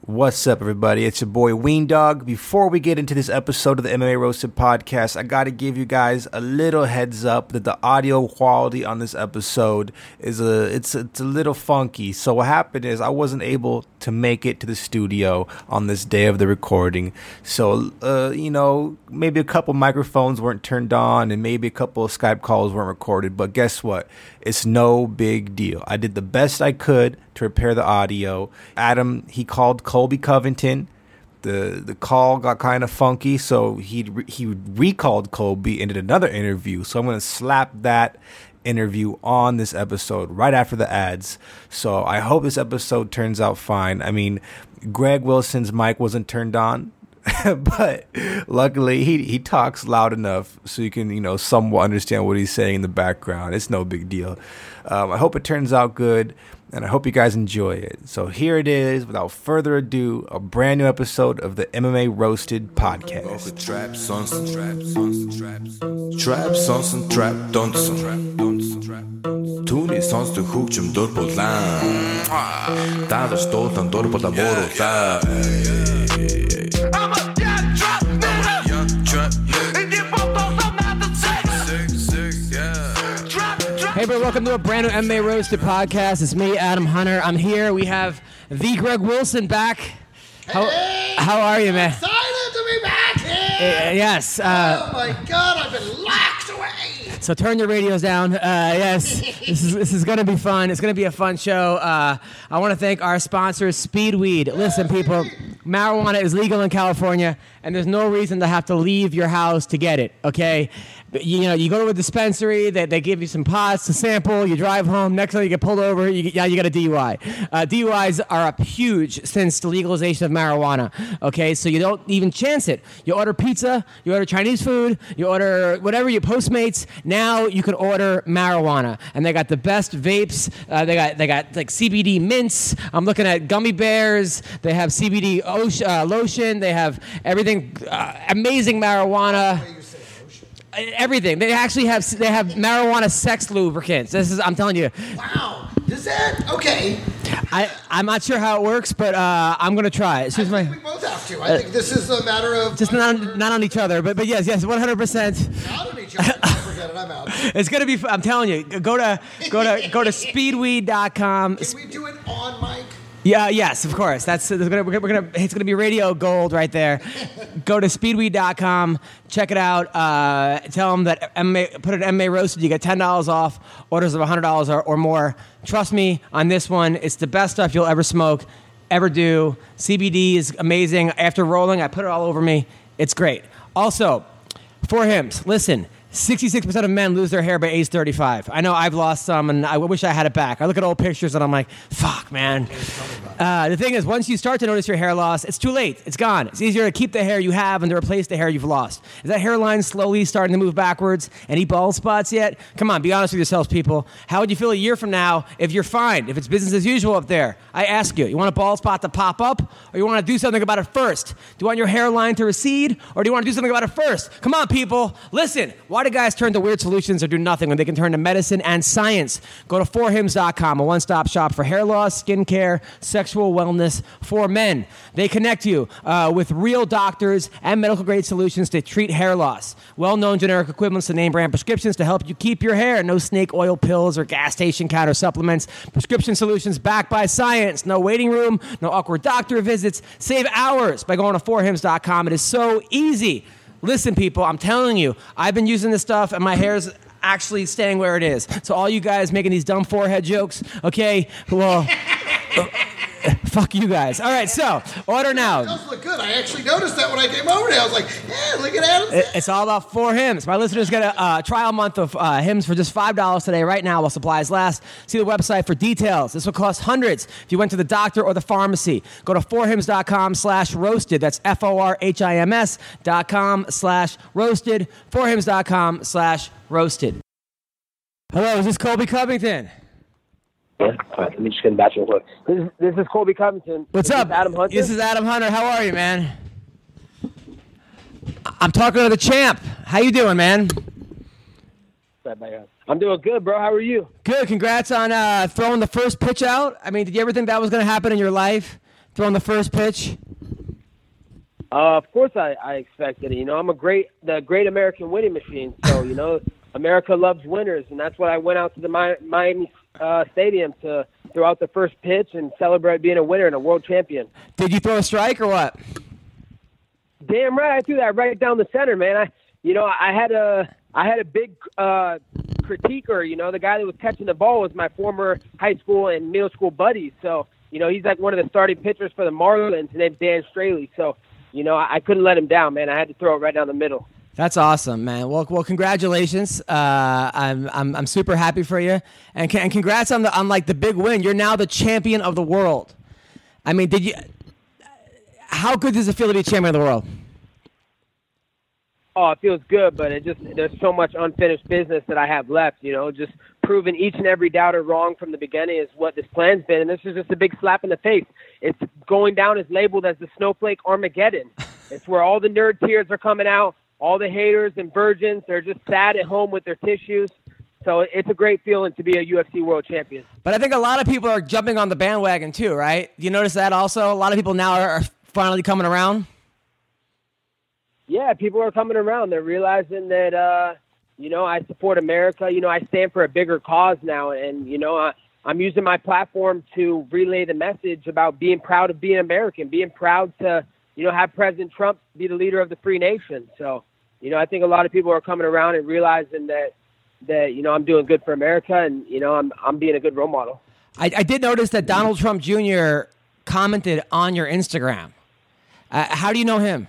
What's up, everybody? It's your boy Ween Dog. Before we get into this episode of the MMA Roasted Podcast, I got to give you guys a little heads up that the audio quality on this episode is it's a little funky. So what happened is I wasn't able to make it to the studio on this day of the recording. So maybe a couple microphones weren't turned on and maybe a couple of Skype calls weren't recorded. But guess what? It's no big deal. I did the best I could to repair the audio. Adam, he called Colby Covington. The call got kind of funky, so he recalled Colby and did another interview. So I'm going to slap that interview on this episode right after the ads. So I hope this episode turns out fine. I mean, Greg Wilson's mic wasn't turned on, but luckily he talks loud enough so you can somewhat understand what he's saying in the background. It's no big deal. I hope it turns out good, and I hope you guys enjoy it. So here it is, without further ado, a brand new episode of the MMA Roasted Podcast. Trap sons and trap dansen. Түүний сонсдог хөгжим дур булаан. Даадar стуулан дур булаа мууруулаа. Hey, bro, welcome to a brand new MMA Roasted Podcast. It's me, Adam Hunter. I'm here. We have the Greg Wilson back. How are you, man? Excited to be back here! Yes. Oh my God, I've been locked away! So turn your radios down. Yes, this is going to be fun. It's going to be a fun show. I want to thank our sponsor, Speedweed. Listen, people, marijuana is legal in California, and there's no reason to have to leave your house to get it, okay? You go to a dispensary, they give you some pods to sample, you drive home, next time you get pulled over, you got a DUI. DUIs are up huge since the legalization of marijuana, okay? So you don't even chance it. You order pizza, you order Chinese food, you order whatever, you Postmates. Now you can order marijuana, and they got the best vapes. They got like CBD mints. I'm looking at gummy bears. They have CBD lotion. They have everything. Amazing marijuana. Everything. They actually have marijuana sex lubricants. I'm telling you. Wow. Is that? Okay. I'm not sure how it works, but I'm going to try it. I think we both have to. I think this is a matter of... Just not on each other, but yes, 100%. Not on each other. Forget it. I'm out. It's going to be... I'm telling you. Go to speedweed.com. Can we do it on mic? Yeah, yes, of course. It's gonna be radio gold right there. Go to speedweed.com, check it out. Tell them that put an MMA Roasted, you get $10 off. Orders of $100 or more. Trust me on this one. It's the best stuff you'll ever smoke, ever do. CBD is amazing. After rolling, I put it all over me. It's great. Also, for Hims, listen. 66% of men lose their hair by age 35. I know I've lost some, and I wish I had it back. I look at old pictures, and I'm like, fuck, man. The thing is, once you start to notice your hair loss, it's too late. It's gone. It's easier to keep the hair you have and to replace the hair you've lost. Is that hairline slowly starting to move backwards? Any bald spots yet? Come on, be honest with yourselves, people. How would you feel a year from now if you're fine, if it's business as usual up there? I ask you want a bald spot to pop up, or you want to do something about it first? Do you want your hairline to recede, or do you want to do something about it first? Come on, people. Listen, why do guys turn to weird solutions or do nothing when they can turn to medicine and science? Go to forhims.com, a one-stop shop for hair loss, skincare, sexual wellness for men. They connect you with real doctors and medical-grade solutions to treat hair loss. Well-known generic equivalents to name-brand prescriptions to help you keep your hair. No snake oil pills or gas station counter supplements. Prescription solutions backed by science. No waiting room, no awkward doctor visits. Save hours by going to forhims.com. It is so easy. Listen, people, I'm telling you, I've been using this stuff, and my hair's actually staying where it is. So all you guys making these dumb forehead jokes, okay, well... Fuck you guys. All right, so order now. It does look good. I actually noticed that when I came over there. I was like, yeah, look at Adam. It's all about 4 Hims. My listeners get a trial month of Hims for just $5 today, right now, while supplies last. See the website for details. This will cost hundreds if you went to the doctor or the pharmacy. Go to forhims.com/roasted. That's FORHIMS.com/roasted. Forhims.com/roasted. Hello, is this Colby Covington? Yeah. All right, let me just get back to work. This is Colby Covington. What's up? Adam Hunter. This is Adam Hunter. How are you, man? I'm talking to the champ. How you doing, man? I'm doing good, bro. How are you? Good. Congrats on throwing the first pitch out. I mean, did you ever think that was going to happen in your life? throwing the first pitch? Of course I expected it. I'm the great American winning machine. So, America loves winners, and that's why I went out to the Miami Stadium to throw out the first pitch and celebrate being a winner and a world champion. Did you throw a strike or what? Damn right, I threw that right down the center, man. I had a big critiquer. The guy that was catching the ball was my former high school and middle school buddies. So, he's like one of the starting pitchers for the Marlins, and named Dan Straley. So, I couldn't let him down, man. I had to throw it right down the middle. That's awesome, man. Well, congratulations. I'm super happy for you, and congrats on the big win. You're now the champion of the world. I mean, how good does it feel to be champion of the world? Oh, it feels good, but there's so much unfinished business that I have left. Just proving each and every doubter wrong from the beginning is what this plan's been, and this is just a big slap in the face. It's going down as labeled as the Snowflake Armageddon. It's where all the nerd tears are coming out. All the haters and virgins, they're just sad at home with their tissues. So it's a great feeling to be a UFC world champion. But I think a lot of people are jumping on the bandwagon too, right? You notice that also? A lot of people now are finally coming around? Yeah, people are coming around. They're realizing that, I support America. I stand for a bigger cause now. And, I'm using my platform to relay the message about being proud of being American, being proud to, have President Trump be the leader of the free nation. So, I think a lot of people are coming around and realizing that I'm doing good for America, and, I'm being a good role model. I did notice that Donald Trump Jr. commented on your Instagram. How do you know him?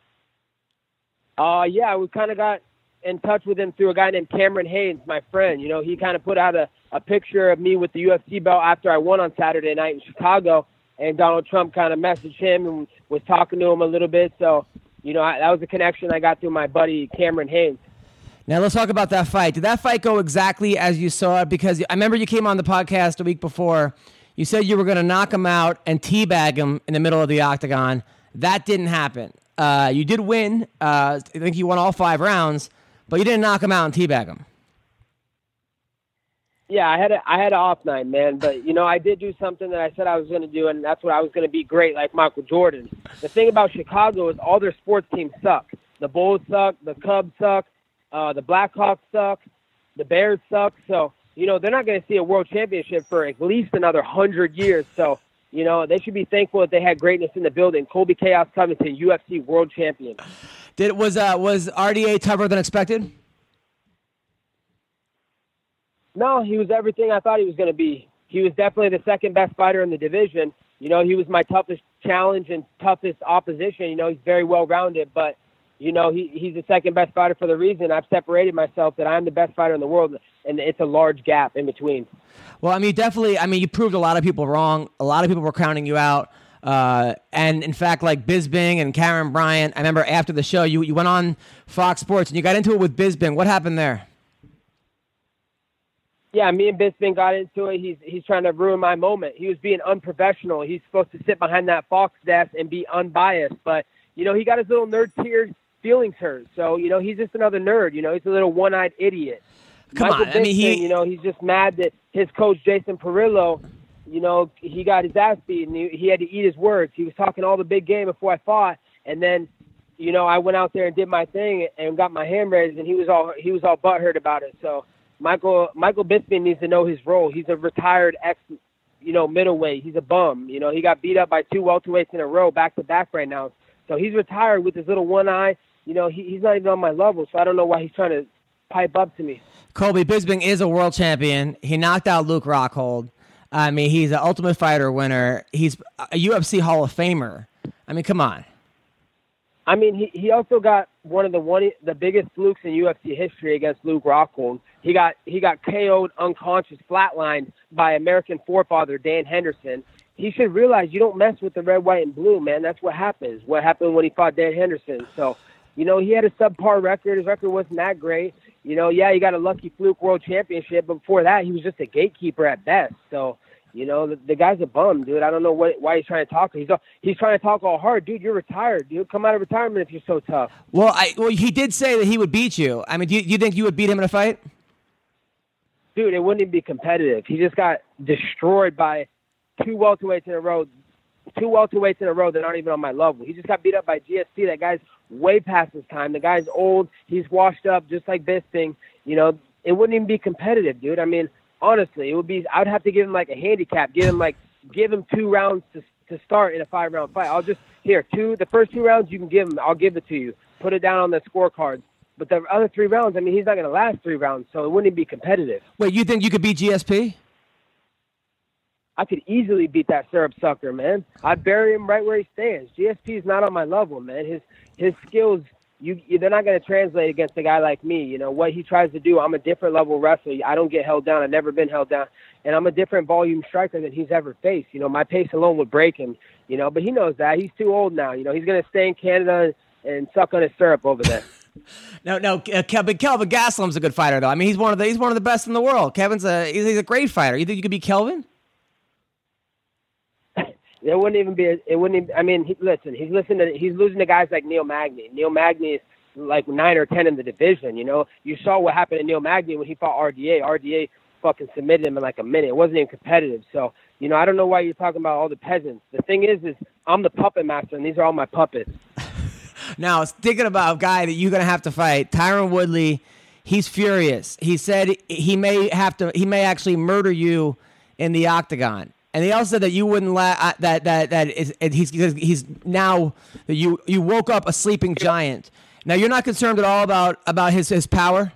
Yeah, we kind of got in touch with him through a guy named Cameron Haynes, my friend. He kind of put out a picture of me with the UFC belt after I won on Saturday night in Chicago, and Donald Trump kind of messaged him and was talking to him a little bit. So, that was a connection I got through my buddy Cameron Haynes. Now let's talk about that fight. Did that fight go exactly as you saw it? Because I remember you came on the podcast a week before. You said you were going to knock him out and teabag him in the middle of the octagon. That didn't happen. You did win. I think you won all 5 rounds, but you didn't knock him out and teabag him. Yeah, I had an off night, man. But, I did do something that I said I was going to do, and that's what I was going to be great, like Michael Jordan. The thing about Chicago is all their sports teams suck. The Bulls suck. The Cubs suck. The Blackhawks suck. The Bears suck. So, they're not going to see a world championship for at least another 100 years. So, they should be thankful that they had greatness in the building. Colby Chaos Covington, UFC world champion. Was RDA tougher than expected? No, he was everything I thought he was going to be. He was definitely the second best fighter in the division. He was my toughest challenge and toughest opposition. He's very well-rounded, but, he's the second best fighter for the reason I've separated myself that I'm the best fighter in the world, and it's a large gap in between. Well, you proved a lot of people wrong. A lot of people were counting you out. And in fact, like Bisping and Karen Bryant, I remember after the show, you went on Fox Sports and you got into it with Bisping. What happened there? Yeah, me and Bisping got into it. He's trying to ruin my moment. He was being unprofessional. He's supposed to sit behind that Fox desk and be unbiased. But, he got his little nerd-tiered feelings hurt. So, he's just another nerd. He's a little one-eyed idiot. Come Michael on. Bisping, he's just mad that his coach, Jason Perillo, he got his ass beat and he had to eat his words. He was talking all the big game before I fought. And then, I went out there and did my thing and got my hand raised, and he was all butthurt about it. So, Michael Bisping needs to know his role. He's a retired middleweight. He's a bum. He got beat up by 2 welterweights in a row, back to back right now. So he's retired with his little one eye. He's not even on my level, so I don't know why he's trying to pipe up to me. Colby Bisping is a world champion. He knocked out Luke Rockhold. He's an Ultimate Fighter winner. He's a UFC Hall of Famer. Come on. He also got one of the biggest flukes in UFC history against Luke Rockhold. He got KO'd, unconscious, flatlined by American forefather Dan Henderson. He should realize you don't mess with the red, white, and blue, man. That's what happens. What happened when he fought Dan Henderson? So, he had a subpar record. His record wasn't that great. He got a lucky fluke world championship, but before that, he was just a gatekeeper at best. So, the guy's a bum, dude. I don't know why he's trying to talk. He's trying to talk all hard. Dude, you're retired. Dude, come out of retirement if you're so tough. Well, he did say that he would beat you. Do you think you would beat him in a fight? Dude, it wouldn't even be competitive. He just got destroyed by 2 welterweights in a row. two welterweights in a row that aren't even on my level. He just got beat up by GSP. That guy's way past his time. The guy's old. He's washed up, just like Bisping. You know, it wouldn't even be competitive, dude. I mean, honestly, it would be. I'd have to give him like a handicap. Give him 2 rounds to start in a 5-round fight. I'll just the first 2 rounds you can give him. I'll give it to you. Put it down on the scorecards. But the other 3 rounds, I mean, he's not going to last 3 rounds, so it wouldn't even be competitive. Wait, you think you could beat GSP? I could easily beat that syrup sucker, man. I'd bury him right where he stands. GSP is not on my level, man. His skills, they're not going to translate against a guy like me. You know, what he tries to do, I'm a different level wrestler. I don't get held down. I've never been held down. And I'm a different volume striker than he's ever faced. You know, my pace alone would break him, you know, but he knows that. He's too old now. You know, he's going to stay in Canada and suck on his syrup over there. No, Kelvin Gastelum's a good fighter, though. I mean, he's one of the best in the world. He's a great fighter. You think you could beat Kelvin? It wouldn't even. I mean, he's losing to guys like Neil Magny. Neil Magny is like 9 or 10 in the division. You know, you saw what happened to Neil Magny when he fought RDA. RDA fucking submitted him in like a minute. It wasn't even competitive. So, you know, I don't know why you're talking about all the peasants. The thing is I'm the puppet master, and these are all my puppets. Now, thinking about a guy that you're gonna have to fight, Tyron Woodley. He's furious. He said he may actually murder you in the octagon. And he also said that you wouldn't he's now that you woke up a sleeping giant. Now you're not concerned at all about his power?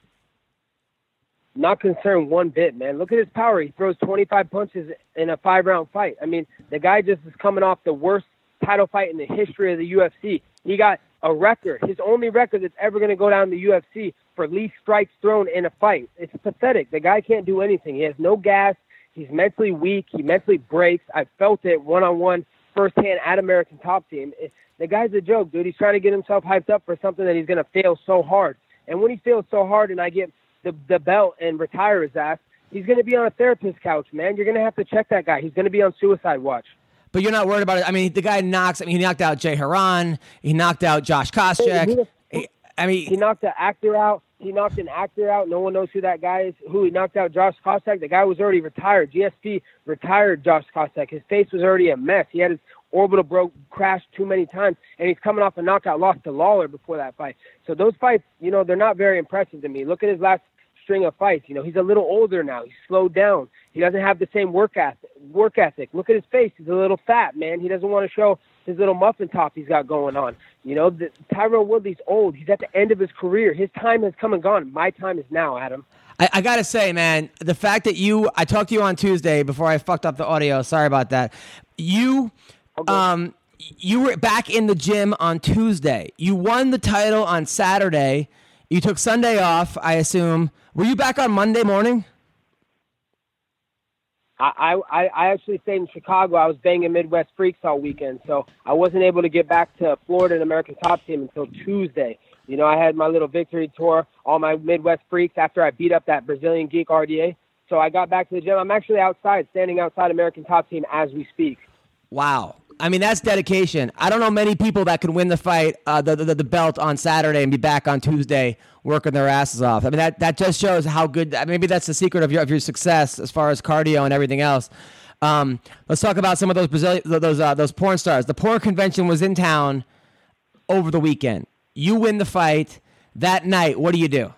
Not concerned one bit, man. Look at his power. He throws 25 punches in a 5-round fight. I mean, the guy just is coming off the worst title fight in the history of the UFC. He got a record, his only record that's ever going to go down in the UFC for least strikes thrown in a fight. It's pathetic. The guy can't do anything. He has no gas. He's mentally weak. He mentally breaks. I felt it one-on-one, firsthand at American Top Team. The guy's a joke, dude. He's trying to get himself hyped up for something that he's going to fail so hard. And when he fails so hard and I get the belt and retire his ass, he's going to be on a therapist's couch, man. You're going to have to check that guy. He's going to be on suicide watch. But you're not worried about it. I mean, the guy he knocked out Jay Haran. He knocked out Josh Koscheck. He knocked an actor out. No one knows who that guy is. He knocked out Josh Koscheck. The guy was already retired. GSP retired Josh Koscheck. His face was already a mess. He had his orbital crashed too many times, and he's coming off a knockout loss to Lawler before that fight. So those fights, you know, they're not very impressive to me. Look at his last string of fights. You know, he's a little older now. He's slowed down. He doesn't have the same work ethic. Look at his face. He's a little fat, man. He doesn't want to show his little muffin top he's got going on. You know, Tyron Woodley's old. He's at the end of his career. His time has come and gone. My time is now, Adam. I got to say, man, the fact that I talked to you on Tuesday before I fucked up the audio. Sorry about that. You were back in the gym on Tuesday. You won the title on Saturday. You took Sunday off, I assume. Were you back on Monday morning? I actually stayed in Chicago. I was banging Midwest Freaks all weekend, so I wasn't able to get back to Florida and American Top Team until Tuesday. You know, I had my little victory tour, all my Midwest Freaks after I beat up that Brazilian geek RDA. So I got back to the gym. I'm actually standing outside American Top Team as we speak. Wow. I mean, that's dedication. I don't know many people that can win the fight, the belt on Saturday and be back on Tuesday working their asses off. I mean, that just shows how good. Maybe that's the secret of your success as far as cardio and everything else. Let's talk about some of those porn stars. The porn convention was in town over the weekend. You win the fight that night. What do you do?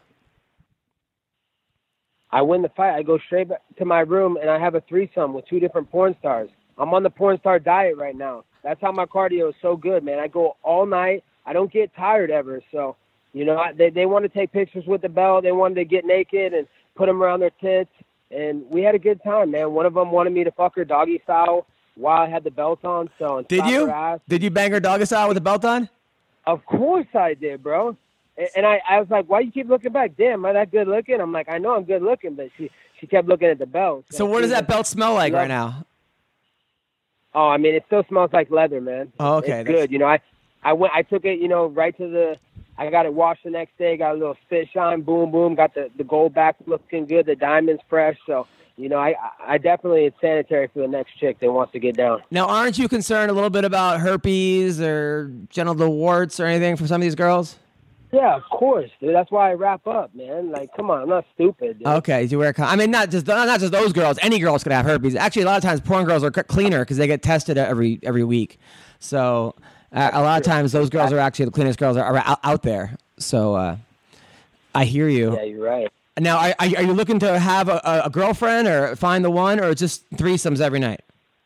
I win the fight. I go straight back to my room and I have a threesome with 2 different porn stars. I'm on the porn star diet right now. That's how my cardio is so good, man. I go all night. I don't get tired ever. So, you know, they want to take pictures with the belt. They wanted to get naked and put them around their tits. And we had a good time, man. One of them wanted me to fuck her doggy style while I had the belt on. So did you? Did you bang her doggy style with the belt on? Of course I did, bro. And I was like, why you keep looking back? Damn, am I that good looking? I'm like, I know I'm good looking, but she kept looking at the belt. So what does that belt smell like right now? Oh, I mean, it still smells like leather, man. Oh, okay. It's good. You know, I took it, you know, right to I got it washed the next day, got a little spit shine, boom, boom, got the gold back looking good, the diamond's fresh. So, you know, I definitely, it's sanitary for the next chick that wants to get down. Now, aren't you concerned a little bit about herpes or genital warts or anything for some of these girls? Yeah, of course, dude. That's why I wrap up, man. Like, come on, I'm not stupid, dude. Okay, you wear I mean, not just those girls. Any girls could have herpes. Actually, a lot of times porn girls are cleaner because they get tested every week. So a lot of times those girls are actually the cleanest girls are out there. So I hear you. Yeah, you're right. Now, are you looking to have a girlfriend or find the one, or just threesomes every night?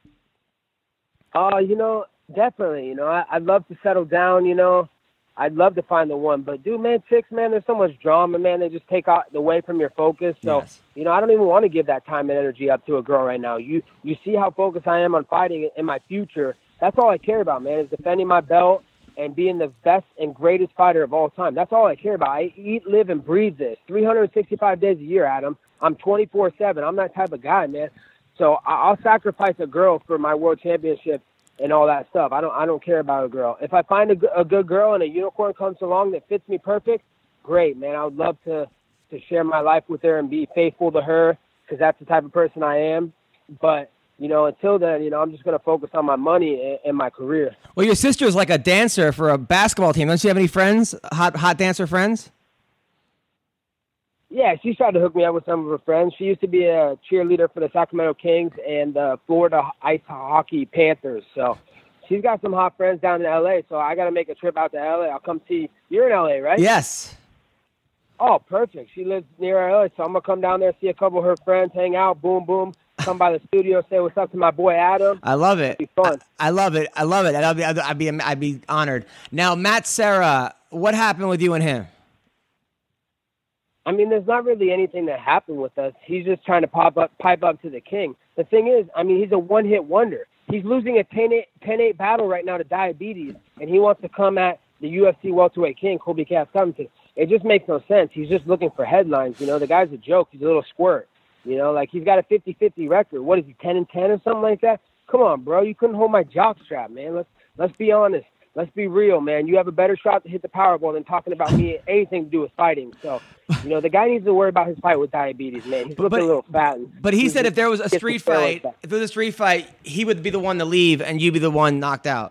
Definitely. I'd love to settle down. I'd love to find the one, but dude, man, chicks, man, there's so much drama, man. They just take away from your focus. So, Yes. I don't even want to give that time and energy up to a girl right now. You see how focused I am on fighting in my future. That's all I care about, man, is defending my belt and being the best and greatest fighter of all time. That's all I care about. I eat, live, and breathe this 365 days a year, Adam. I'm 24/7. I'm that type of guy, man. So I'll sacrifice a girl for my world championship and all that stuff. I don't care about a girl. If I find a good girl and a unicorn comes along that fits me perfect, great, man. I would love to share my life with her and be faithful to her because that's the type of person I am. But, until then, I'm just going to focus on my money and my career. Well, your sister is like a dancer for a basketball team. Don't you have any friends, hot dancer friends? Yeah, she's tried to hook me up with some of her friends. She used to be a cheerleader for the Sacramento Kings and the Florida Ice Hockey Panthers. So she's got some hot friends down in L.A., so I got to make a trip out to L.A. I'll come see – you're in L.A., right? Yes. Oh, perfect. She lives near L.A., so I'm going to come down there, see a couple of her friends, hang out, boom, boom, come by the studio, say what's up to my boy Adam. I love it. It'll be fun. I love it. And I'd be honored. Now, Matt Serra, what happened with you and him? I mean, there's not really anything that happened with us. He's just trying to pipe up to the king. The thing is, I mean, he's a one-hit wonder. He's losing a 10-8 battle right now to diabetes, and he wants to come at the UFC welterweight king, Colby Covington. It just makes no sense. He's just looking for headlines. The guy's a joke. He's a little squirt. Like he's got a 50-50 record. What is he, 10-10 or something like that? Come on, bro. You couldn't hold my jockstrap, man. Let's be honest. Let's be real, man. You have a better shot to hit the Powerball than talking about me anything to do with fighting. So, the guy needs to worry about his fight with diabetes, man. He's looking a little fat. But he said if there was a street fight, he would be the one to leave and you'd be the one knocked out.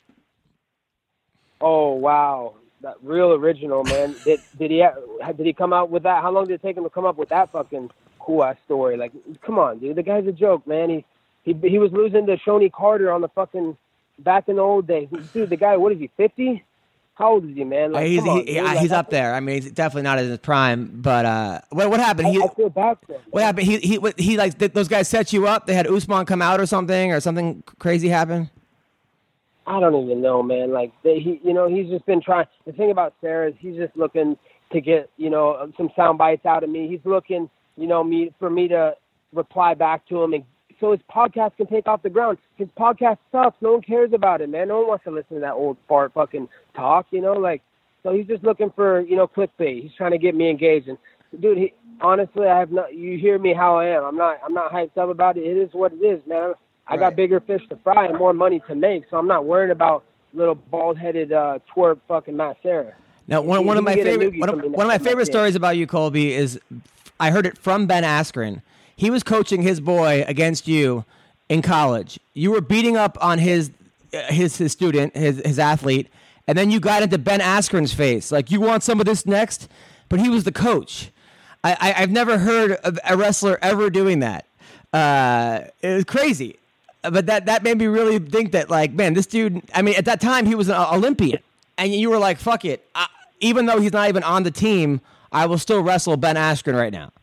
Oh, wow. That real original, man. Did he come out with that? How long did it take him to come up with that fucking cool-ass story? Like, come on, dude. The guy's a joke, man. He was losing to Shoney Carter on the fucking back in the old days. Dude, the guy, what is he, 50? How old is he, man? Like, he's up there. I mean, he's definitely not in his prime. But what happened? I feel bad for him. What happened? He like those guys set you up. They had Usman come out or something crazy happened. I don't even know, man. Like he's just been trying. The thing about Serra is he's just looking to get some sound bites out of me. He's looking for me to reply back to him and so his podcast can take off the ground. His podcast sucks. No one cares about it, man. No one wants to listen to that old fart fucking talk, so he's just looking for, clickbait. He's trying to get me engaged. And dude, honestly, you hear me how I am. I'm not hyped up about it. It is what it is, man. I got bigger fish to fry and more money to make, so I'm not worried about little bald-headed twerp fucking Matt Serra. Now, one of my favorite stories about you, Colby, is I heard it from Ben Askren. He was coaching his boy against you in college. You were beating up on his student, his athlete, and then you got into Ben Askren's face. Like, you want some of this next? But he was the coach. I've never heard of a wrestler ever doing that. It was crazy. But that made me really think that, like, man, this dude, I mean, at that time, he was an Olympian. And you were like, fuck it. Even though he's not even on the team, I will still wrestle Ben Askren right now.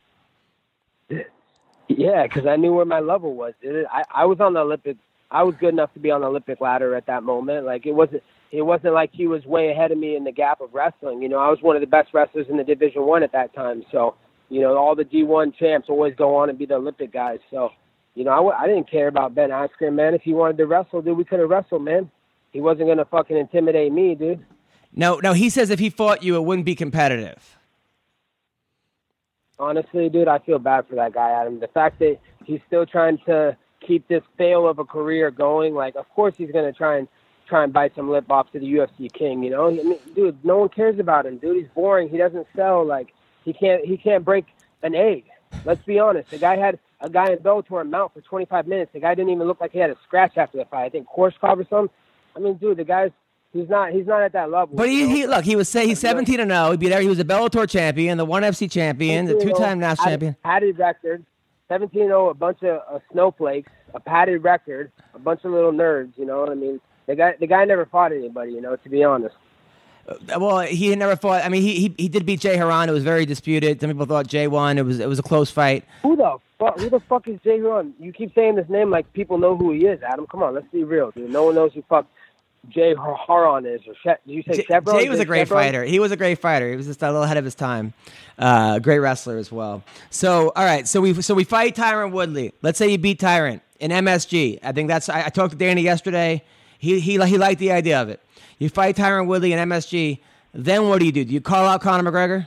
Yeah, because I knew where my level was. I was on the Olympic. I was good enough to be on the Olympic ladder at that moment. Like it wasn't like he was way ahead of me in the gap of wrestling. I was one of the best wrestlers in the Division I at that time. So all the D1 champs always go on and be the Olympic guys. So I didn't care about Ben Askren, man. If he wanted to wrestle, dude, we could have wrestled, man. He wasn't gonna fucking intimidate me, dude. No. He says if he fought you, it wouldn't be competitive. Honestly, dude, I feel bad for that guy, Adam. The fact that he's still trying to keep this fail of a career going, like, of course he's going to try and bite some lip off to the UFC king, I mean, dude, no one cares about him, dude. He's boring. He doesn't sell. Like, he can't break an egg. Let's be honest. The guy had a guy in Bellator mount for 25 minutes. The guy didn't even look like he had a scratch after the fight. I think Korshkov or something. I mean, dude, the guy's He's not at that level. But he's 17-0. He was a Bellator champion, the ONE FC champion, the 2-time national champion. Padded record, 17-0, a bunch of snowflakes, a padded record, a bunch of little nerds. You know what I mean? The guy never fought anybody. You know, to be honest. Well, he never fought. I mean, he did beat Jay Haran. It was very disputed. Some people thought Jay won. It was a close fight. Who the fuck is Jay Haran? You keep saying this name like people know who he is, Adam. Come on, let's be real, dude. No one knows who fuck Jay Haran is. Did you say Chevron? Jay was a great fighter. He was a great fighter. He was just a little ahead of his time. Great wrestler as well. So, all right. So we fight Tyron Woodley. Let's say you beat Tyron in MSG. I think that's. I talked to Danny yesterday. He liked the idea of it. You fight Tyron Woodley in MSG. Then what do? Do you call out Conor McGregor?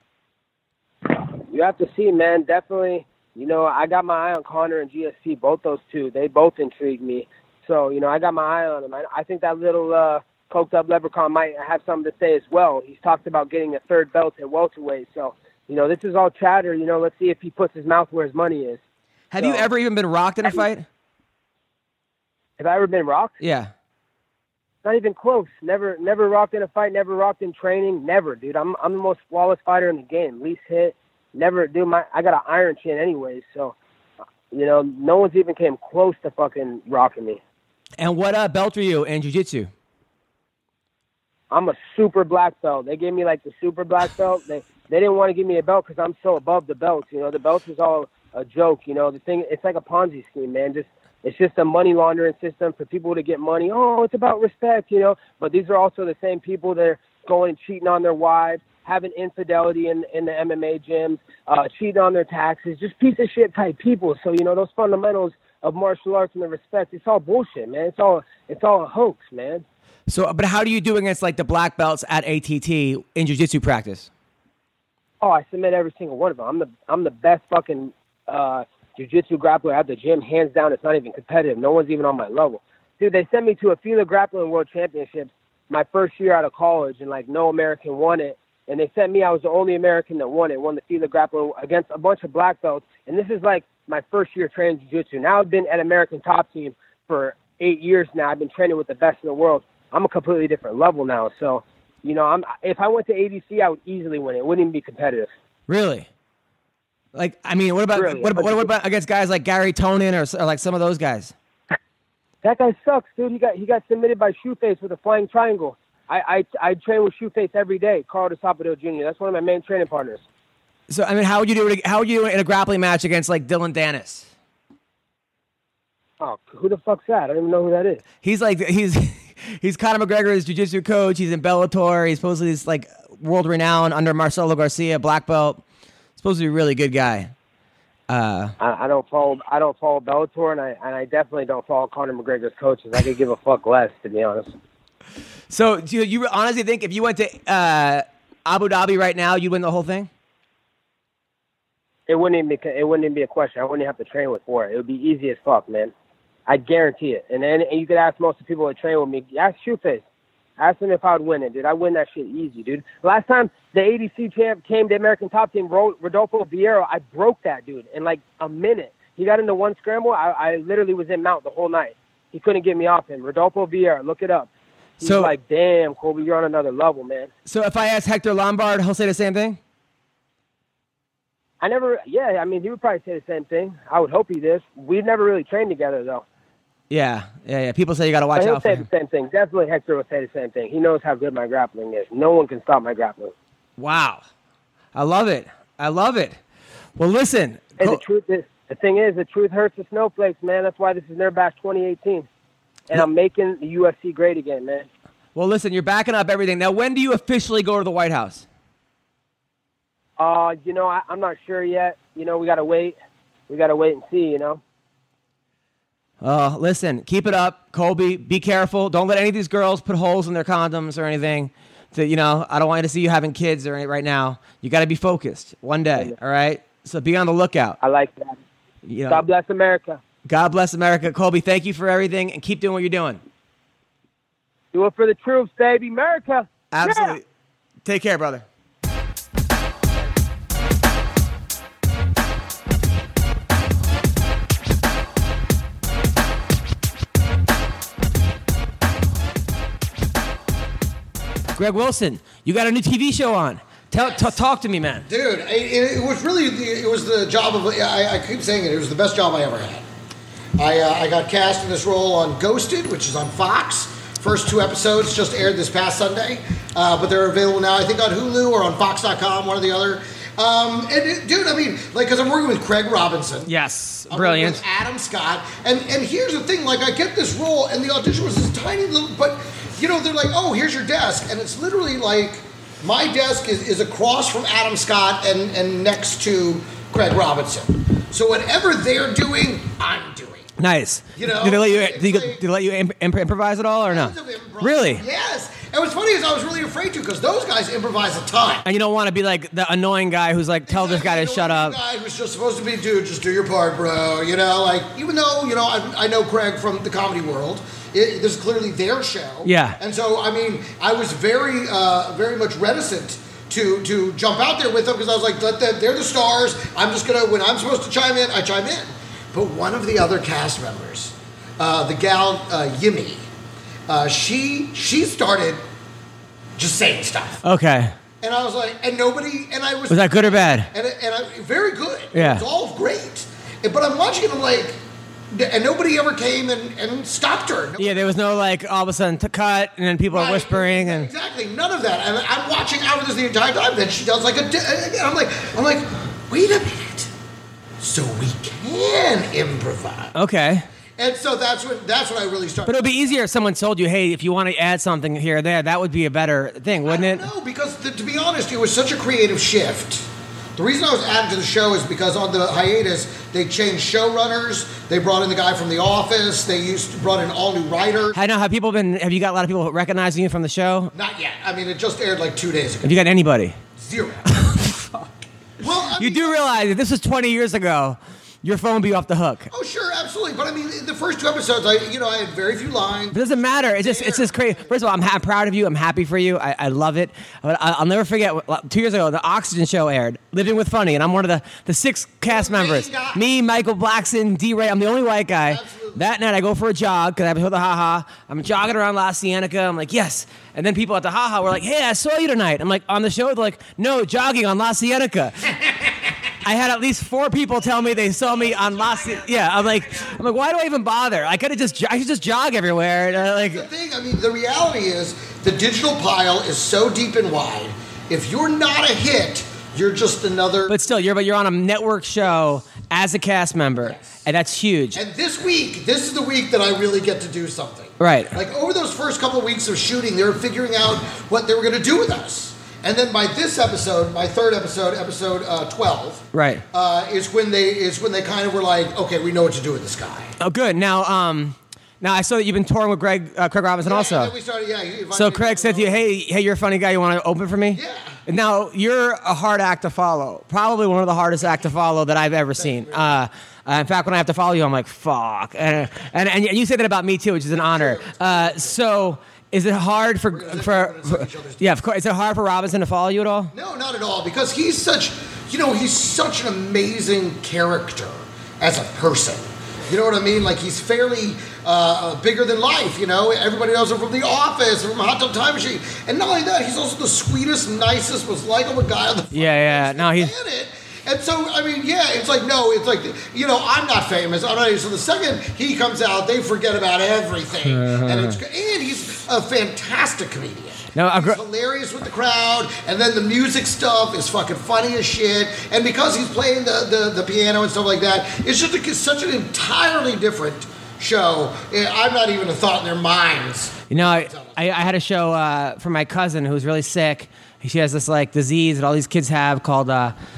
You have to see, man. Definitely. You know, I got my eye on Conor and GSP. Both those two. They both intrigue me. So, you know, I got my eye on him. I think that little coked up leprechaun might have something to say as well. He's talked about getting a third belt at welterweight. So, you know, this is all chatter. You know, let's see if he puts his mouth where his money is. Have you ever even been rocked in a fight? Have I ever been rocked? Yeah. Not even close. Never rocked in a fight. Never rocked in training. Never, dude. I'm the most flawless fighter in the game. Least hit. Never, dude. I got an iron chin anyways. So, you know, no one's even came close to fucking rocking me. And what belt are you in jiu-jitsu? I'm a super black belt. They gave me like the super black belt. They didn't want to give me a belt because I'm so above the belts. You know, the belts is all a joke. You know, the thing, it's like a Ponzi scheme, man. It's just a money laundering system for people to get money. Oh, it's about respect, you know. But these are also the same people that are going and cheating on their wives, having infidelity in the MMA gyms, cheating on their taxes, just piece of shit type people. So, you know, those fundamentals of martial arts and the respect, it's all bullshit, man. It's all a hoax, man. So, but how do you do against like the black belts at ATT in jiu-jitsu practice? Oh, I submit every single one of them. I'm the best fucking jiu-jitsu grappler at the gym, hands down. It's not even competitive. No one's even on my level. Dude, they sent me to a FILA Grappling World Championships my first year out of college, and like no American won it. And they sent me, I was the only American that won the FILA Grappling against a bunch of black belts. And this is like my first year training jiu-jitsu. Now I've been at American Top Team for 8 years now. I've been training with the best in the world. I'm a completely different level now. So, you know, if I went to ADC, I would easily win it. It wouldn't even be competitive. Really? Like, I mean, what about against guys like Gary Tonin or like some of those guys? That guy sucks, dude. He got submitted by Shoeface with a flying triangle. I train with Shoeface every day. Carl DeSapadillo Jr. That's one of my main training partners. So, I mean, how would you do in a grappling match against like Dylan Dennis? Oh, who the fuck's that? I don't even know who that is. He's Conor McGregor's jiu-jitsu coach. He's in Bellator. He's supposedly this like world renowned under Marcelo Garcia, black belt. Supposed to be a really good guy. I don't follow Bellator, and I definitely don't follow Conor McGregor's coaches. I could give a fuck less, to be honest. So, do you honestly think if you went to Abu Dhabi right now, you'd win the whole thing? It wouldn't even be a question. I wouldn't have to train with for it. It would be easy as fuck, man. I guarantee it. And you could ask most of the people that train with me. Ask Shoeface. Ask him if I would win it, dude. I win that shit easy, dude. Last time the ADC champ came to American Top Team, Rodolfo Vieira, I broke that dude in like a minute. He got into one scramble. I literally was in mount the whole night. He couldn't get me off him. Rodolfo Vieira, look it up. He's like, damn, Colby, you're on another level, man. So if I ask Hector Lombard, he'll say the same thing? I mean, he would probably say the same thing. I would hope he did. We've never really trained together, though. Yeah. People say you got to watch out for him. He'll say the same thing. Definitely Hector will say the same thing. He knows how good my grappling is. No one can stop my grappling. Wow. I love it. Well, listen. Hey, the thing is, the truth hurts the snowflakes, man. That's why this is Nerd Bash 2018. And I'm making the UFC great again, man. Well, listen, you're backing up everything. Now, when do you officially go to the White House? You know, I'm not sure yet. You know, we got to wait. We got to wait and see, you know. Listen, keep it up. Colby, be careful. Don't let any of these girls put holes in their condoms or anything. I don't want you to see you having kids right now. You got to be focused one day, all right? So be on the lookout. I like that. God bless America. God bless America. Colby, thank you for everything, and keep doing what you're doing. Do it for the troops, baby. America. Absolutely. Yeah. Take care, brother. Greg Wilson, you got a new TV show on. Talk to me, man. Dude, it was really, it was the job of, I keep saying it was the best job I ever had. I got cast in this role on Ghosted, which is on Fox. First 2 episodes just aired this past Sunday, but they're available now, I think, on Hulu or on Fox.com, one or the other. Dude, I mean, like, because I'm working with Craig Robinson. Yes, I'm brilliant. working with Adam Scott. And here's the thing, like, I get this role, and the audition was this tiny little, but, you know, they're like, oh, here's your desk. And it's literally like, my desk is across from Adam Scott and next to Craig Robinson. So whatever they're doing, I'm doing. Nice. You know, did they let you improvise at all or no? Really? Yes. And what's funny is I was really afraid to because those guys improvise a ton. And you don't want to be like the annoying guy who's like, tell this guy to shut up. The guy who's just supposed to be, dude, just do your part, bro. You know, like, even though, you know, I know Craig from the comedy world, this is clearly their show. Yeah. And so, I mean, I was very much reticent to jump out there with them because I was like, they're the stars. I'm just going to, when I'm supposed to chime in, I chime in. But one of the other cast members, the gal Yimmy, she started just saying stuff. Okay. And I was like, and nobody, and I was... Was that good or bad? Very good. Yeah. It was all great. But I'm watching it, I'm like, and nobody ever came and stopped her. Yeah, there was no like all of a sudden to cut and then people are whispering and... Exactly, none of that. And I'm watching out of this the entire time. Then she does like I'm like, wait a minute. So we can improvise. Okay. And so that's when I really started. But it would be easier if someone told you, hey, if you want to add something here or there, that would be a better thing, wouldn't it? No, because to be honest, it was such a creative shift. The reason I was added to the show is because on the hiatus, they changed showrunners. They brought in the guy from The Office. They brought in all new writers. Have you got a lot of people recognizing you from the show? Not yet. I mean, it just aired like 2 days ago. Have you got anybody? 0. Well, you do realize if this was 20 years ago, your phone would be off the hook. Oh, sure, absolutely. But I mean, in the first 2 episodes, I had very few lines. It doesn't matter. It's just crazy. First of all, I'm proud of you. I'm happy for you. I love it. But I'll never forget, 2 years ago, the Oxygen show aired, Living with Funny, and I'm one of the 6 cast members. Me, Michael Blackson, D-Ray. I'm the only white guy. Absolutely. That night, I go for a jog, because I was with the Ha-Ha. I'm jogging around La Cienega. I'm like, yes. And then people at the Ha-Ha were like, hey, I saw you tonight. I'm like, on the show? They're like, no, jogging on La Cienega. I had at least 4 people tell me they saw me on La Cienega. Yeah, I'm like, why do I even bother? I should just jog everywhere. The thing, I mean, the reality is the digital pile is so deep and wide. If you're not a hit, you're just another. But still, you're on a network show as a cast member, yes. And that's huge. And this is the week that I really get to do something. Right. Like over those first couple of weeks of shooting, they were figuring out what they were going to do with us. And then by this episode, my third episode, episode 12, right, is when they kind of were like, okay, we know what to do with this guy. Oh, good. Now I saw that you've been touring with Craig Robinson also. And then we started, so Craig said to you, hey, you're a funny guy. You want to open for me? Yeah. Now you're a hard act to follow. Probably one of the hardest act to follow that I've ever seen. In fact, when I have to follow you, I'm like, fuck. And you say that about me too, which is an honor. So. Is it hard for yeah, of course. Is it hard for Robinson to follow you at all? No, not at all, because he's such an amazing character as a person. You know what I mean? Like, he's fairly bigger than life, you know? Everybody knows him from The Office, from Hot Tub Time Machine. And not only that, he's also the sweetest, nicest, most likable guy on the planet. And so, I mean, it's like, I'm not famous. So the second he comes out, they forget about everything. And he's a fantastic comedian. He's hilarious with the crowd, and then the music stuff is fucking funny as shit. And because he's playing the piano and stuff like that, it's just such an entirely different show. I'm not even a thought in their minds. You know, I had a show for my cousin who's really sick. She has this like disease that all these kids have called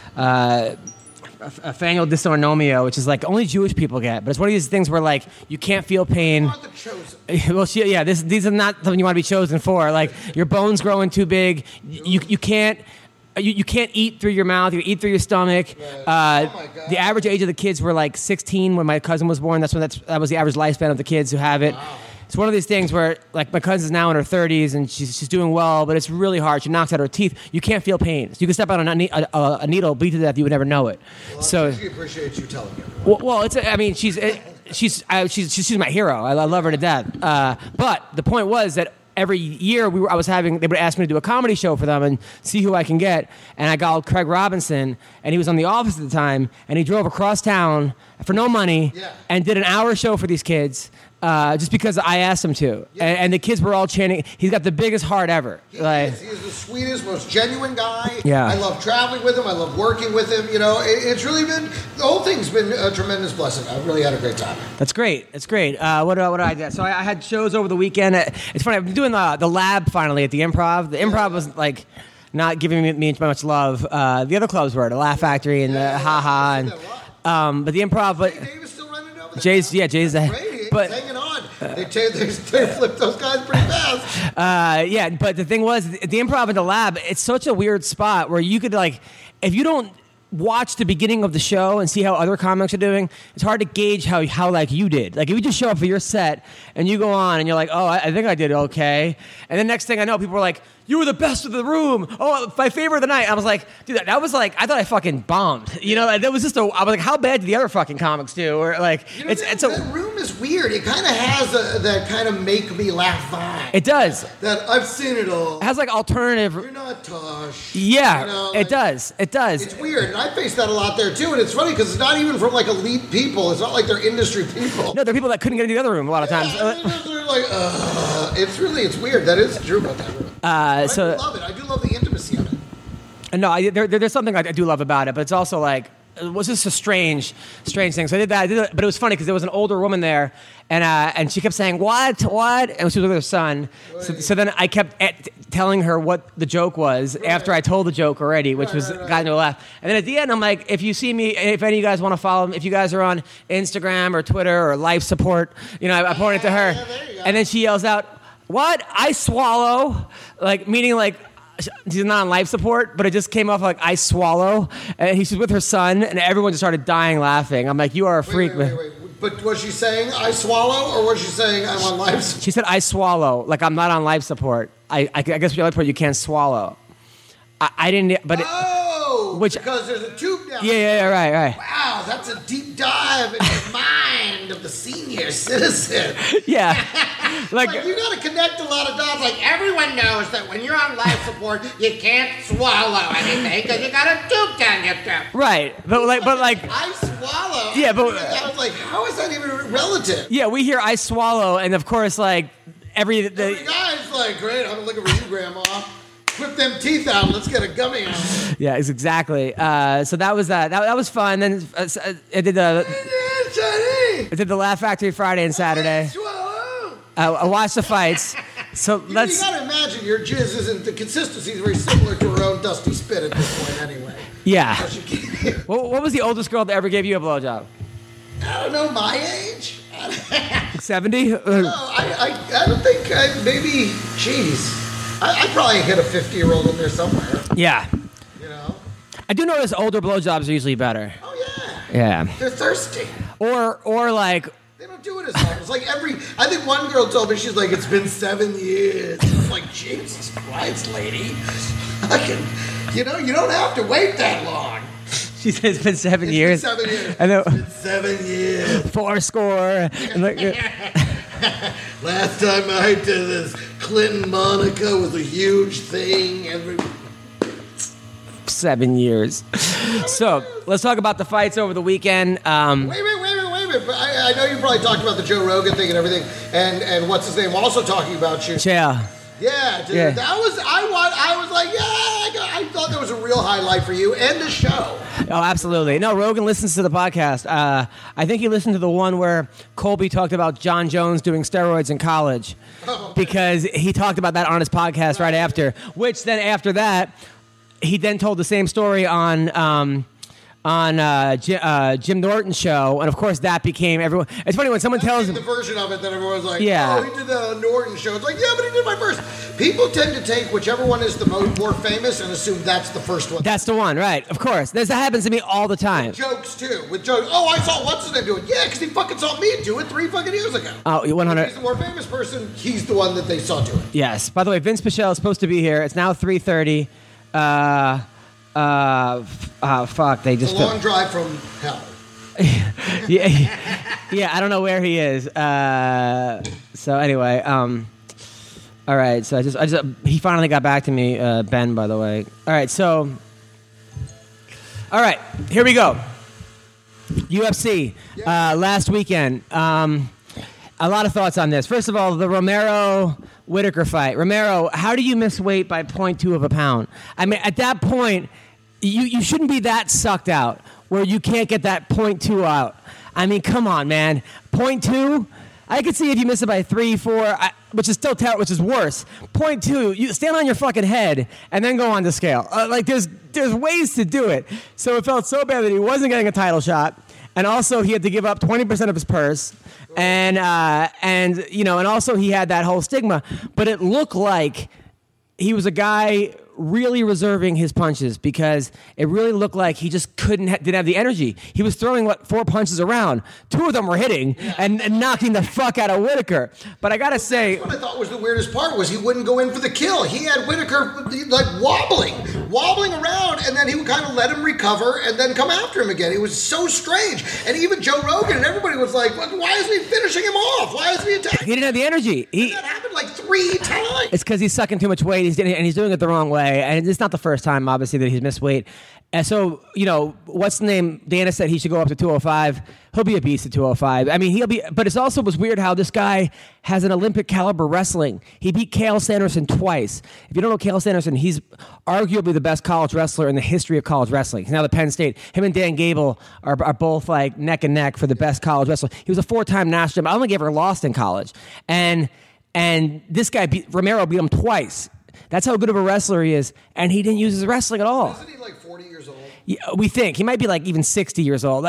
phaneal dysautonomia, which is like only Jewish people get. But it's one of these things where like you can't feel pain. You're not the chosen. Well, these are not something you want to be chosen for. Like your bones growing too big. You can't eat through your mouth. You eat through your stomach. The average age of the kids were like 16 when my cousin was born. That was the average lifespan of the kids who have it. Wow. It's one of these things where, like, my cousin's now in her 30s and she's doing well, but it's really hard. She knocks out her teeth. You can't feel pain. So you can step on a needle, bleed to death. You would never know it. Well, so I appreciate you telling me. Well, she's my hero. I love her to death. But the point was that every year they would ask me to do a comedy show for them and see who I can get. And I called Craig Robinson, and he was on The Office at the time, and he drove across town for no money and did an hour show for these kids. Just because I asked him to. Yeah. And the kids were all chanting. He's got the biggest heart ever. He is the sweetest, most genuine guy. Yeah. I love traveling with him. I love working with him. You know, it's really been, the whole thing's been a tremendous blessing. I've really had a great time. That's great. That's great. What did I do? So I had shows over the weekend. It's funny. I've been doing the lab finally at the Improv. The Improv was like not giving me much love. The other clubs were the Laugh Factory and the Ha Ha. And but the Improv. But Davis still running over there? Jay's Great. He's hanging on. They flipped those guys pretty fast. Yeah, but the thing was, the Improv and the Lab, it's such a weird spot where you could, like, if you don't watch the beginning of the show and see how other comics are doing, it's hard to gauge how like you did. Like, if you just show up for your set and you go on and you're like, oh, I think I did okay. And then next thing I know, people were like, you were the best of the room. Oh, my favorite of the night. I was like, dude, that was like, I thought I fucking bombed. You know, that was just I was like, how bad did the other fucking comics do? Or like, You know, that room is weird. It kind of has that kind of make me laugh vibe. It does. That I've seen it all. It has like alternative. You're not Tosh. Yeah, You know, it does. It does. It's weird, and I face that a lot there too. And it's funny because it's not even from like elite people. It's not like they're industry people. No, there are people that couldn't get into the other room a lot of times. They're like, it's weird. That is true about that room. I do love it. I do love the intimacy of it. No, there's something I do love about it, but it's also like, it was just a strange thing. So I did that, but it was funny because there was an older woman there, and she kept saying, what? And she was with her son. So then I kept telling her what the joke was after I told the joke already, which got into a laugh. And then at the end, I'm like, if you see me, if any of you guys want to follow me, if you guys are on Instagram or Twitter or life support, you know, I pointed to her. There you go. And then she yells out, what? I swallow? Like, meaning like, she's not on life support, but it just came off like I swallow. And she's with her son, and everyone just started dying laughing. I'm like, you are a freak. Wait. But was she saying I swallow, or was she saying I'm on life support? She said I swallow, like I'm not on life support. I guess the other part you can't swallow. I didn't, but because there's a tube down. Yeah, right. Wow, that's a deep dive into the mind of the senior citizen. Yeah. Like you got to connect a lot of dots. Like everyone knows that when you're on life support, you can't swallow anything because you got a tube down your throat. Right, but like I swallow. Yeah, but I was like, how is that even relative? Yeah, we hear I swallow, and of course, like every guy's like, great, I'm looking for you, Grandma. Whip them teeth out. Let's get a gummy out. Yeah, exactly. So that was that. That was fun. Then I did the Laugh Factory Friday and Saturday. I watched the fights. So you gotta imagine your jizz isn't, the consistency is very similar to her own dusty spit at this point anyway. Yeah. What was the oldest girl that ever gave you a blowjob? I don't know, my age? 70? No, I don't think, maybe, jeez. I probably hit a 50-year-old in there somewhere. Yeah. You know? I do notice older blowjobs are usually better. Oh, yeah. Yeah. They're thirsty. Or like... They don't do it as long. It's like I think one girl told me, she's like, it's been 7 years. I was like, Jesus Christ, lady. You don't have to wait that long. She said it's been 7 years. Been 7 years. I know. It's been 7 years. 4 score. And like, Last time I did this, Clinton Monica was a huge thing. 7 years. So let's talk about the fights over the weekend. Wait a minute. But I know you probably talked about the Joe Rogan thing and everything, and what's his name also talking about you. Yeah. Yeah, dude. Yeah. That was I was like, I thought that was a real highlight for you and the show. Oh, absolutely. No, Rogan listens to the podcast. I think he listened to the one where Colby talked about John Jones doing steroids in college, because he talked about that on his podcast right after. Which then after that, he then told the same story on Jim Norton's show, and of course that became everyone. It's funny when someone tells him the version of it that everyone's like, yeah. Oh, he did that on Norton's show. It's like, yeah, but he did my first. People tend to take whichever one is the more famous and assume that's the first one. That's the one, right? Of course, that happens to me all the time. With jokes too. With jokes. Oh, I saw what's his name do it. Yeah, because he fucking saw me do it 3 fucking years ago. Oh, 100. He's the more famous person. He's the one that they saw do it. Yes. By the way, Vince Pichel is supposed to be here. It's now 3:30. Fuck! They just a long drive from hell. yeah. I don't know where he is. So anyway, All right, so he finally got back to me, Ben, by the way. All right, here we go. UFC, last weekend. A lot of thoughts on this. First of all, the Romero-Whitaker fight. Romero, how do you miss weight by 0.2 of a pound? I mean, at that point, you shouldn't be that sucked out where you can't get that 0.2 out. I mean, come on, man. 0.2? I could see if you miss it by 3, 4, which is still terrible, which is worse. 0.2, you stand on your fucking head and then go on the scale. There's ways to do it. So it felt so bad that he wasn't getting a title shot. And also, he had to give up 20% of his purse, and also he had that whole stigma. But it looked like he was a guy really reserving his punches because it really looked like he just didn't have the energy. He was throwing 4 punches around. 2 of them were hitting and knocking the fuck out of Whitaker. But I gotta say, what I thought was the weirdest part was he wouldn't go in for the kill. He had Whitaker wobbling around, and then he would kind of let him recover and then come after him again. It was so strange. And even Joe Rogan and everybody was like, why isn't he finishing him off? Why isn't he attacking? He didn't have the energy. That happened 3 times. It's because he's sucking too much weight, and he's doing it the wrong way. And it's not the first time, obviously, that he's missed weight. And so, what's the name? Dana said he should go up to 205. He'll be a beast at 205. I mean, but it also was weird how this guy has an Olympic caliber wrestling. He beat Cael Sanderson twice. If you don't know Cael Sanderson, he's arguably the best college wrestler in the history of college wrestling. He's now at Penn State. Him and Dan Gable are both neck and neck for the best college wrestler. He was a 4-time national champion. I don't think he ever lost in college. And this guy, Romero, beat him twice. That's how good of a wrestler he is, and he didn't use his wrestling at all. Isn't he 40 years old? Yeah, we think. He might be even 60 years old.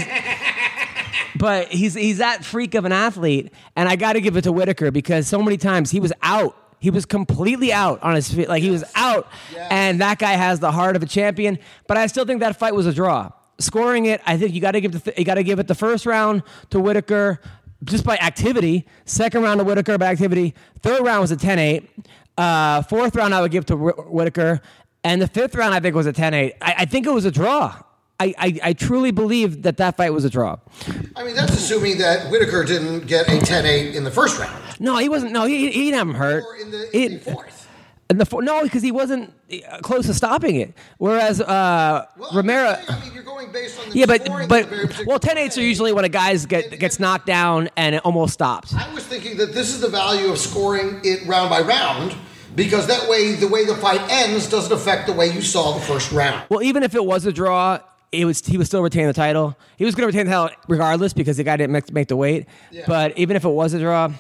But he's that freak of an athlete, and I got to give it to Whitaker because so many times he was out. He was completely out on his feet. He was out, and that guy has the heart of a champion. But I still think that fight was a draw. Scoring it, I think you got to give it the first round to Whitaker just by activity. Second round to Whitaker by activity. Third round was a 10-8. Fourth round I would give to Whitaker, and the fifth round I think was a 10-8. I think it was a draw. I truly believe that fight was a draw. I mean, that's assuming that Whitaker didn't get a 10-8 in the first round. No, he wasn't. No, he didn't have him hurt. Or in the fourth. No, because he wasn't close to stopping it. Whereas Romero, you're going based on the scoring. but 10-8s are usually when a guy gets knocked down and it almost stops. I was thinking that this is the value of scoring it round by round. Because that way, the way the fight ends doesn't affect the way you saw the first round. Well, even if it was a draw, he would still retain the title. He was going to retain the title regardless because the guy didn't make the weight. Yeah. But even if it was a draw,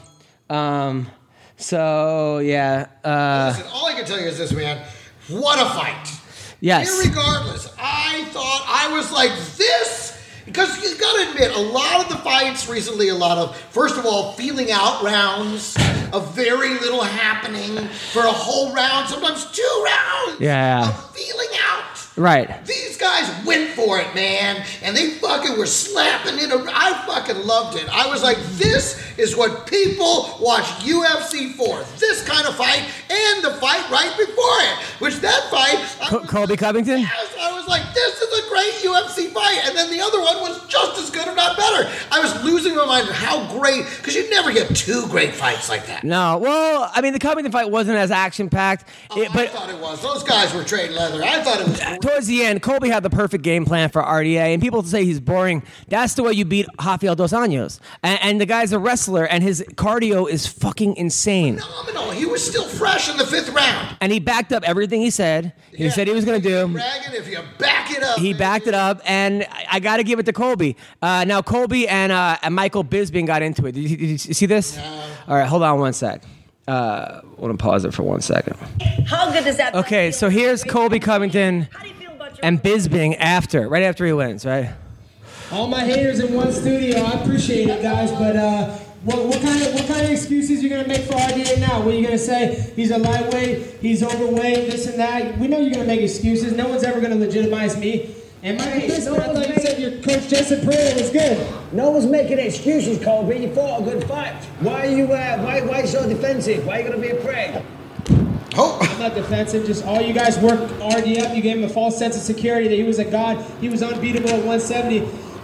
so yeah. Listen, all I can tell you is this, man. What a fight! Yes. Irregardless, I was like this. Because you got to admit, a lot of the fights recently, first of all, feeling out rounds, a very little happening for a whole round, sometimes 2 rounds of feeling out. Right. These guys went for it, man, and they fucking were slapping it. I fucking loved it. I was like, this is what people watch UFC for. This kind of fight and the fight right before it, which that fight... Colby Covington? Yes, I was like, this is a great UFC fight. And then the other one was just as good, if not better. I was losing my mind how great, because you never get 2 great fights like that. No, well, I mean, the Covington fight wasn't as action-packed. I thought it was. Those guys were trading leather. I thought it was... Towards the end, Colby had the perfect game plan for RDA, and people say he's boring. That's the way you beat Rafael Dos Anjos. And the guy's a wrestler, and his cardio is fucking insane. Phenomenal. He was still fresh in the 5th round. And he backed up everything he said. He said he was going to do. Bragging if you back it up. He backed it up, and I got to give it to Colby. Now, Colby and Michael Bisping got into it. Did you see this? No. All right, hold on one sec. I want to pause it for 1 second. How good does that feel? Okay, so here's Colby Covington and Bisping right after he wins, right? All my haters in one studio. I appreciate it, guys, but what kind of excuses you gonna make for RDA now? What are you gonna say? He's a lightweight, he's overweight, this and that. We know you're gonna make excuses. No one's ever gonna legitimize me. And my I thought you said your coach Jason Pereira was good. No one's making excuses, Colby. You fought a good fight. Why are you why so defensive? Why are you gonna be afraid? I'm not defensive. Just all you guys worked RD up. You gave him a false sense of security that he was a god. He was unbeatable at 170.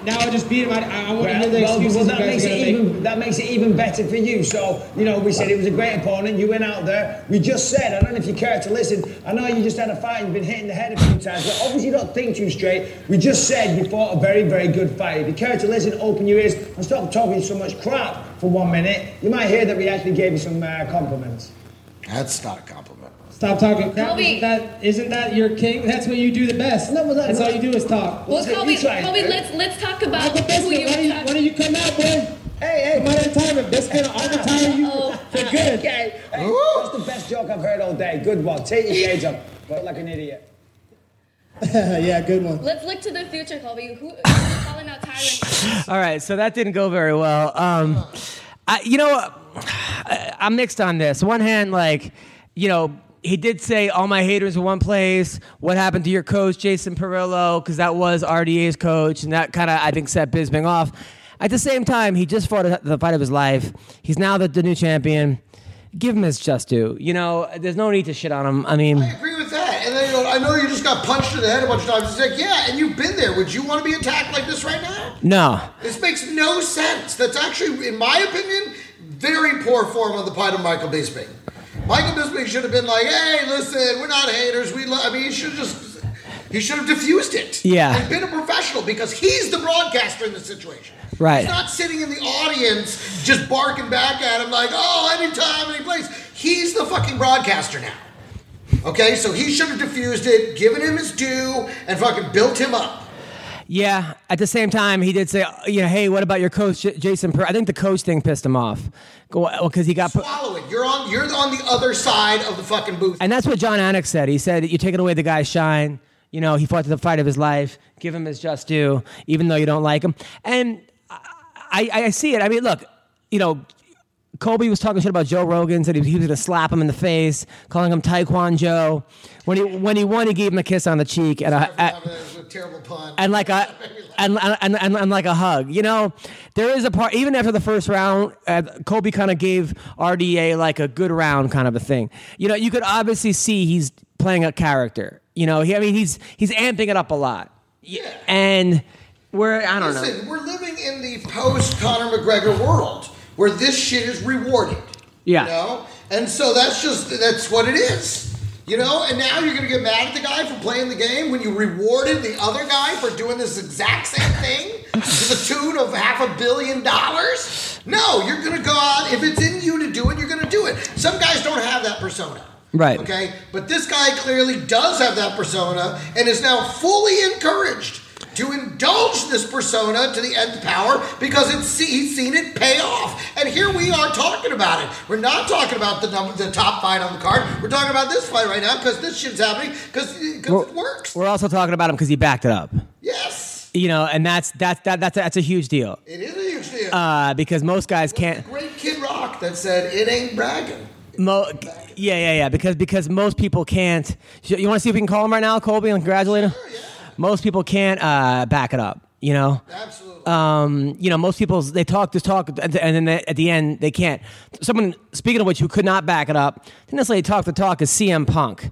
now I just beat him. I want to hear the excuses that you guys makes are it going to make. that makes it even better for you. So, we said it was a great opponent. You went out there. We just said, I don't know if you care to listen. I know you just had a fight and been hitting the head a few times, but obviously you don't think too straight. We just said you fought a very, very good fight. If you care to listen, open your ears and stop talking so much crap for 1 minute. You might hear that we actually gave you some compliments. That's not a compliment. Stop talking crap. Colby. Isn't that your king? That's what you do the best. No, but that's all you do is talk. Well, Colby, let's talk about who you Why don't you come out, boy? Hey. Come out in time. This been all the time you for good. Okay. Hey, that's the best joke I've heard all day. Good one. Take your shades off. Look like an idiot. Yeah, good one. Let's look to the future, Colby. Who calling out Tyron? All right, so that didn't go very well. I'm mixed on this. On one hand, he did say all my haters in one place. What happened to your coach, Jason Perillo? Because that was RDA's coach, and that kind of, I think, set Bisping off. At the same time, he just fought the fight of his life. He's now the new champion. Give him his just due. There's no need to shit on him. I mean, I agree with that. And then I know you just got punched in the head a bunch of times. It's like, yeah, and you've been there. Would you want to be attacked like this right now? No. This makes no sense. That's actually, in my opinion, very poor form on the part of Michael Bisping. Michael Bisping should have been like, hey, listen, we're not haters. He should have diffused it. Yeah. And been a professional because he's the broadcaster in the situation. Right. He's not sitting in the audience just barking back at him like, oh, anytime, any place. He's the fucking broadcaster now. Okay, so he should have diffused it, given him his due, and fucking built him up. Yeah. At the same time, he did say, hey, what about your coach, Jason Perillo? I think the coach thing pissed him off. Because he got swallow it. You're on the other side of the fucking booth. And that's what John Anik said. He said, you're taking away the guy's shine. He fought the fight of his life. Give him his just due, even though you don't like him. And I see it. I mean, look, Colby was talking shit about Joe Rogan, said he was going to slap him in the face, calling him Taekwondo Joe. When he won, he gave him a kiss on the cheek and a terrible pun. And like a hug. There is a part. Even after the first round, Colby kind of gave RDA like a good round kind of a thing. You could obviously see he's playing a character. He's amping it up a lot. Yeah. And we're know. We're living in the post Conor McGregor world where this shit is rewarded. Yeah. And so that's what it is. And now you're going to get mad at the guy for playing the game when you rewarded the other guy for doing this exact same thing to the tune of $500 million? No, you're going to go out. If it's in you to do it, you're going to do it. Some guys don't have that persona. Right. Okay? But this guy clearly does have that persona and is now fully encouraged to indulge this persona to the nth power because he's seen it pay off. And here we are talking about it. We're not talking about the top fight on the card. We're talking about this fight right now because this shit's happening because it works. We're also talking about him because he backed it up. Yes. And that's a huge deal. It is a huge deal. Because most guys can't. Great Kid Rock that said it ain't bragging. Yeah. Because most people can't. You want to see if we can call him right now, Colby, and congratulate him? Sure, yeah. Most people can't back it up. Absolutely. Most people they talk, and then at the end they can't. Someone, speaking of which, who could not back it up, didn't necessarily talk the talk, is CM Punk.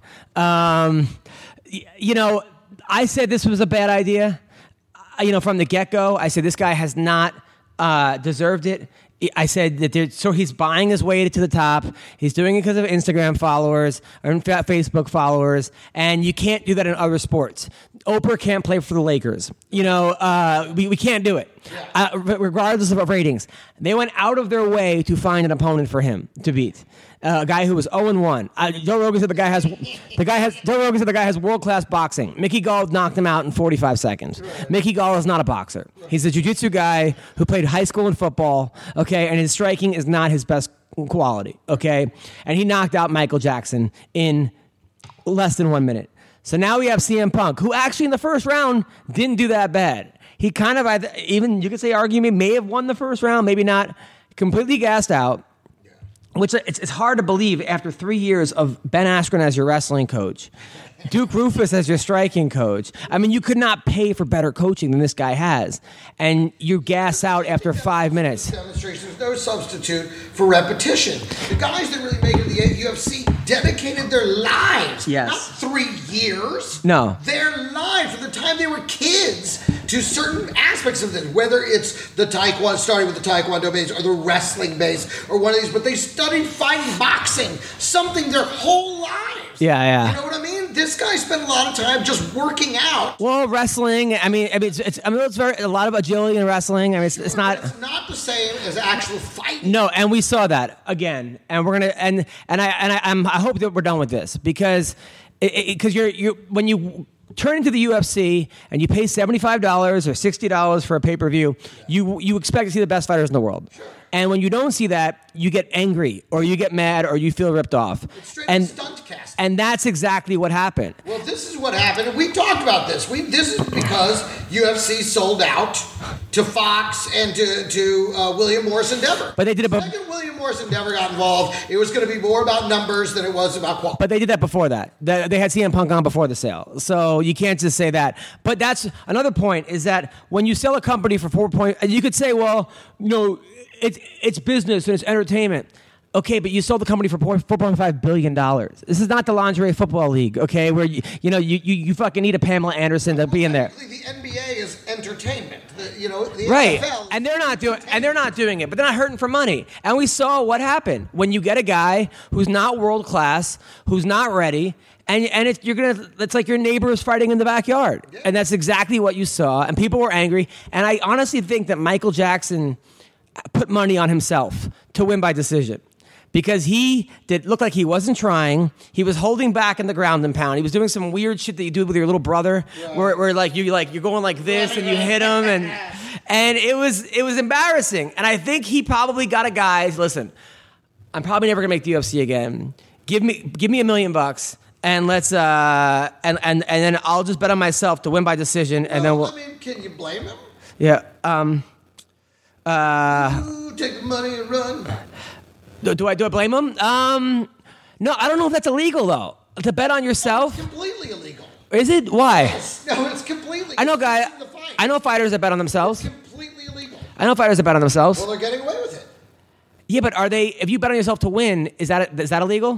I said this was a bad idea. From the get-go, I said this guy has not deserved it. I said that so he's buying his way to the top. He's doing it because of Instagram followers or Facebook followers, and you can't do that in other sports. Oprah can't play for the Lakers. We can't do it, regardless of regardless. They went out of their way to find an opponent for him to beat. A guy who was 0-1. Joe Rogan said the guy has world-class boxing. Mickey Gall knocked him out in 45 seconds. Mickey Gall is not a boxer. He's a jiu-jitsu guy who played high school and football, okay, and his striking is not his best quality, okay? And he knocked out Michael Jackson in less than 1 minute. So now we have CM Punk, who actually in the first round didn't do that bad. He kind of, even you could say, argument may have won the first round, maybe not, completely gassed out. Which it's hard to believe after 3 years of Ben Askren as your wrestling coach, Duke Rufus as your striking coach. I mean, you could not pay for better coaching than this guy has. And you gas out after 5 minutes. Demonstration. There's no substitute for repetition. The guys that really make it to the UFC dedicated their lives. Yes. Not 3 years. No. Their lives from the time they were kids to certain aspects of this, whether it's the taekwondo, starting with the taekwondo base or the wrestling base or one of these, but they studied fighting, boxing, something their whole lives. Yeah. You know what I mean? This guy spent a lot of time just working out. Well, wrestling. I mean, it's very a lot of agility in wrestling. I mean, it's not. It's not the same as actual fighting. No, and we saw that again, and we're gonna I hope that we're done with this because you're when you turn into the UFC and you pay $75 or $60 for a pay-per-view, you expect to see the best fighters in the world. Sure. And when you don't see that, you get angry or you get mad or you feel ripped off. It's straight stunt casting. And that's exactly what happened. Well, this is what happened. And we talked about this. This is because UFC sold out to Fox and to William Morris Endeavor. But they did it. The second William Morris Endeavor got involved, it was going to be more about numbers than it was about quality. But they did that before that. They had CM Punk on before the sale. So you can't just say that. But that's another point is that when you sell a company for you could say, well, it's business and it's entertainment. Okay, but you sold the company for $4.5 billion. This is not the lingerie football league, okay, where you fucking need a Pamela Anderson to be in there. The NBA is entertainment. The right, NFL and they're not doing it, but they're not hurting for money. And we saw what happened when you get a guy who's not world class, who's not ready. And it's like your neighbors fighting in the backyard, and that's exactly what you saw. And people were angry. And I honestly think that Michael Jackson put money on himself to win by decision because he look like he wasn't trying. He was holding back in the ground and pound. He was doing some weird shit that you do with your little brother, where you're going like this and you hit him, and it was embarrassing. And I think he probably got a guy. Listen, I'm probably never gonna make the UFC again. Give me $1 million. And let's and then I'll just bet on myself to win by decision, and then I mean, can you blame him? Yeah. You take the money and run. Do I blame him? No, I don't know if that's illegal though. To bet on yourself. It's completely illegal. Is it? Why? Yes. No, it's completely. I know fighters that bet on themselves. It's completely illegal. I know fighters that bet on themselves. Well, they're getting away with it. Yeah, but are they? If you bet on yourself to win, is that illegal?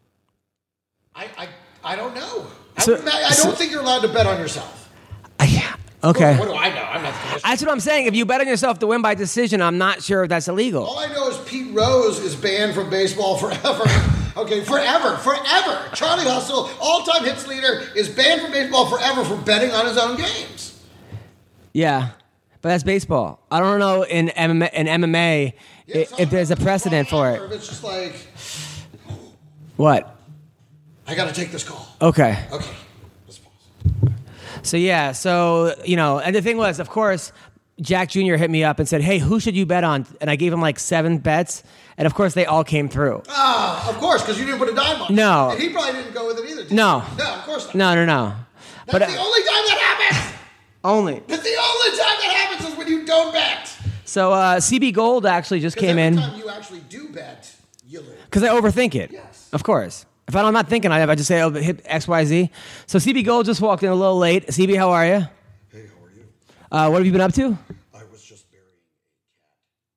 I don't know. I don't think you're allowed to bet on yourself. Yeah. Okay. What do I know? I'm not the commissioner. That's what I'm saying. If you bet on yourself to win by decision, I'm not sure if that's illegal. All I know is Pete Rose is banned from baseball forever. Okay, forever. Charlie Hustle, all-time hits leader, is banned from baseball forever for betting on his own games. Yeah, but that's baseball. I don't know in MMA if there's a precedent for it. If it's just like, what? I got to take this call. Okay. Let's pause. So and the thing was, of course, Jack Jr. hit me up and said, hey, who should you bet on? And I gave him like 7 bets, and of course they all came through. Of course, because you didn't put a dime on it. No. And he probably didn't go with it either, did No. you? No, of course not. No. That's the only time that happens! Only. That's the only time that happens is when you don't bet. So CB Gold actually just came in. Every time you actually do bet, you lose. Because I overthink it. Yes. Of course. If I'm not thinking, I just say, hit X, Y, Z. So CB Gold just walked in a little late. CB, how are you? Hey, how are you? What have you been up to? I was just burying a cat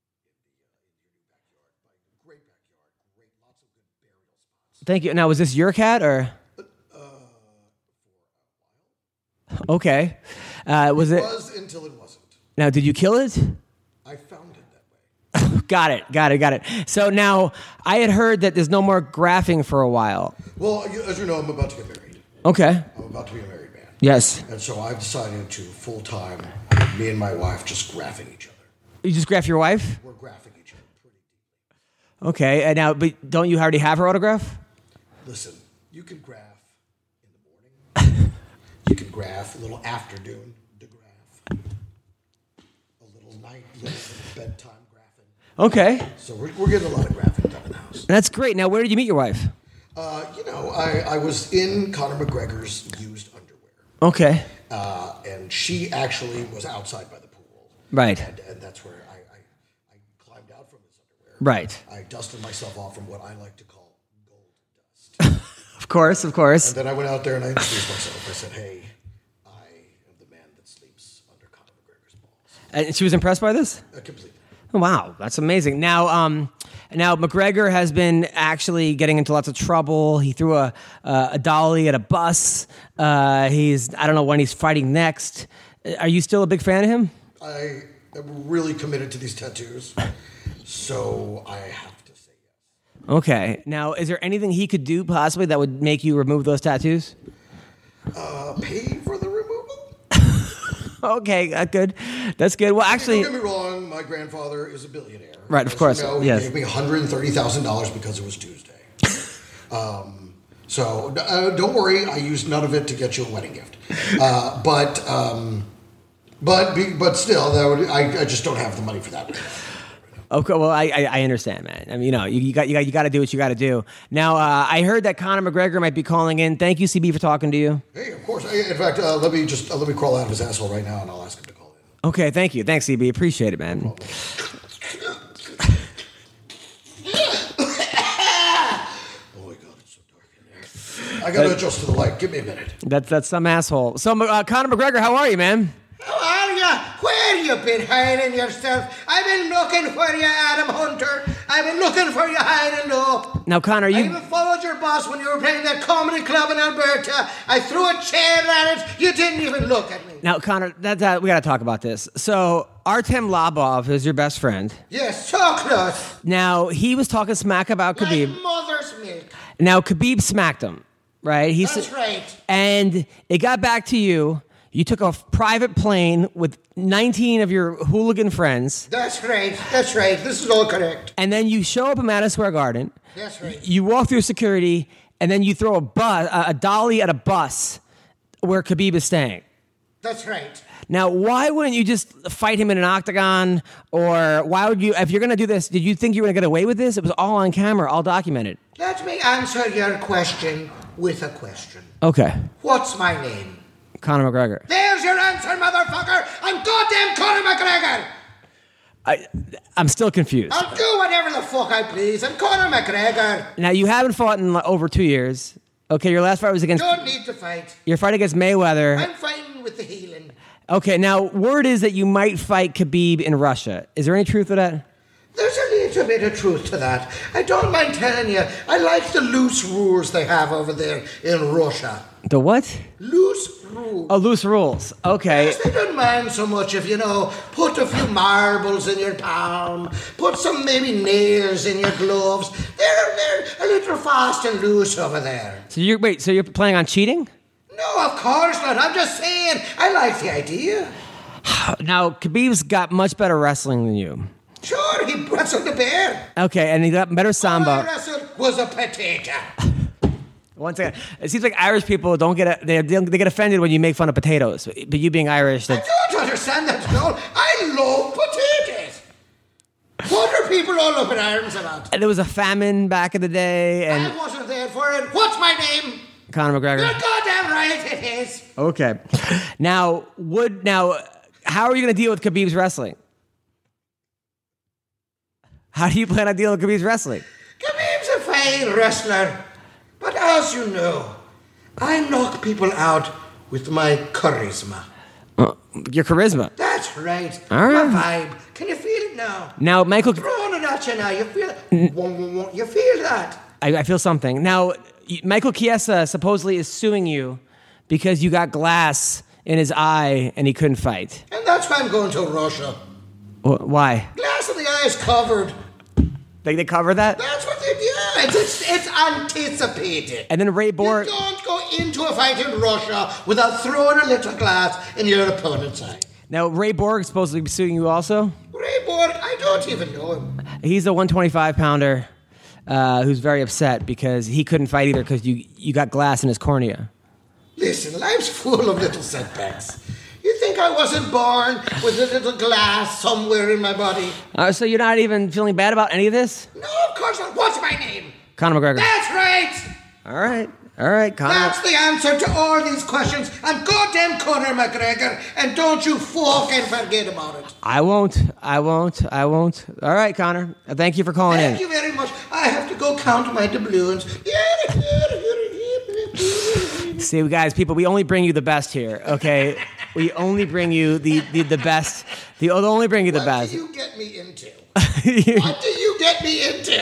in the backyard. Great backyard. Lots of good burial spots. Thank you. Now, was this your cat or? Okay. Was it? It was until it wasn't. Now, did you kill it? I found it that way. Got it. So now, I had heard that there's no more graphing for a while. Well, as you know, I'm about to get married. Okay. I'm about to be a married man. Yes. And so I've decided to full-time, me and my wife just graphing each other. You just graph your wife? We're graphing each other pretty deep. Okay. And now, but don't you already have her autograph? Listen, you can graph in the morning. You can graph a little afternoon to graph. A little night, little bedtime graphing. Okay. So we're getting a lot of graphing done in the house. That's great. Now, where did you meet your wife? I was in Conor McGregor's used underwear. Okay. And she actually was outside by the pool. Right. And that's where I climbed out from his underwear. Right. I dusted myself off from what I like to call gold dust. Of course. And then I went out there and I introduced myself. I said, hey, I am the man that sleeps under Conor McGregor's balls. And she was impressed by this? Completely. Wow, that's amazing. Now McGregor has been actually getting into lots of trouble. He threw a dolly at a bus. I don't know when he's fighting next. Are you still a big fan of him? I am really committed to these tattoos, so I have to say yes. Okay. Now, is there anything he could do possibly that would make you remove those tattoos? Pay for the removal? Okay, good. That's good. Well, actually, don't get me wrong. My grandfather is a billionaire. Right, of course. You know, he yes. gave me $130,000 because it was Tuesday. So don't worry. I used none of it to get you a wedding gift. But still, I just don't have the money for that right now. Okay, well, I understand, man. I mean, you got to do what you got to do. Now, I heard that Conor McGregor might be calling in. Thank you, CB, for talking to you. Hey, of course. In fact, let me crawl out of his asshole right now, and I'll ask him to call in. Okay, thank you. Thanks, CB. Appreciate it, man. Oh my God, it's so dark in there. I gotta adjust to the light. Give me a minute. That's some asshole. So, Conor McGregor, how are you, man? How are you? Where you been hiding yourself? I've been looking for you, Adam Hunter. I've been looking for you high and low. Now, Conor, I even followed your boss when you were playing that comedy club in Alberta. I threw a chair at it. You didn't even look at me. Now, Conor, we got to talk about this. So, Artem Labov is your best friend. Yes, so close. Now, he was talking smack about Khabib. Like mother's milk. Now, Khabib smacked him, right? That's right. And it got back to you. You took a private plane with 19 of your hooligan friends. That's right. That's right. This is all correct. And then you show up at Madison Square Garden. That's right. You walk through security, and then you throw a dolly at a bus where Khabib is staying. That's right. Now, why wouldn't you just fight him in an octagon? Or why would you, if you're going to do this, did you think you were going to get away with this? It was all on camera, all documented. Let me answer your question with a question. Okay. What's my name? Conor McGregor. There's your answer, motherfucker! I'm goddamn Conor McGregor! I'm still confused. I'll do whatever the fuck I please. I'm Conor McGregor. Now, you haven't fought in over 2 years. Okay, your last fight was against... Don't need to fight. Your fight against Mayweather. I'm fighting with the healing. Okay, now, word is that you might fight Khabib in Russia. Is there any truth to that? There's a little bit of truth to that. I don't mind telling you, I like the loose rules they have over there in Russia. The what? Loose rules. Oh, loose rules. Okay. Yes, they don't mind so much if, put a few marbles in your palm, put some maybe nails in your gloves. They're a little fast and loose over there. So you're planning on cheating? No, of course not. I'm just saying, I like the idea. Now, Khabib's got much better wrestling than you. Sure, he wrestled the bear. Okay, and he got better sambo. All I wrestled was a potato. One second. It seems like Irish people they get offended when you make fun of potatoes. But you being Irish, I don't understand that at all. I love potatoes. What are people all up in arms about? And there was a famine back in the day, and I wasn't there for it. What's my name? Conor McGregor. You're goddamn right it is. Okay. Now, how are you going to deal with Khabib's wrestling? How do you plan on dealing with Khabib's wrestling? Khabib's a fine wrestler. But as you know, I knock people out with my charisma. Your charisma? That's right. All right. My vibe. Can you feel it now? Now, Michael... Throwing it at you now. You feel it? You feel that? I feel something. Now, Michael Chiesa supposedly is suing you because you got glass in his eye and he couldn't fight. And that's why I'm going to Russia. Why? Glass in the eye is covered. They cover that? That's what they do. It's anticipated. And then Ray Borg... You don't go into a fight in Russia without throwing a little glass in your opponent's eye. Now, Ray Borg is supposed to be suing you also? Ray Borg, I don't even know him. He's a 125-pounder who's very upset because he couldn't fight either because you got glass in his cornea. Listen, life's full of little setbacks. You think I wasn't born with a little glass somewhere in my body? So you're not even feeling bad about any of this? No, of course not. What's my name? Conor McGregor. That's right. All right, Conor. That's the answer to all these questions. I'm goddamn Conor McGregor, and don't you fucking forget about it. I won't. All right, Conor. Thank you for calling in. Thank you very much. I have to go count my doubloons. See, guys, people, we only bring you the best here, okay? We only bring you the best. They'll only bring you the best. What do you get me into? What do you get me into?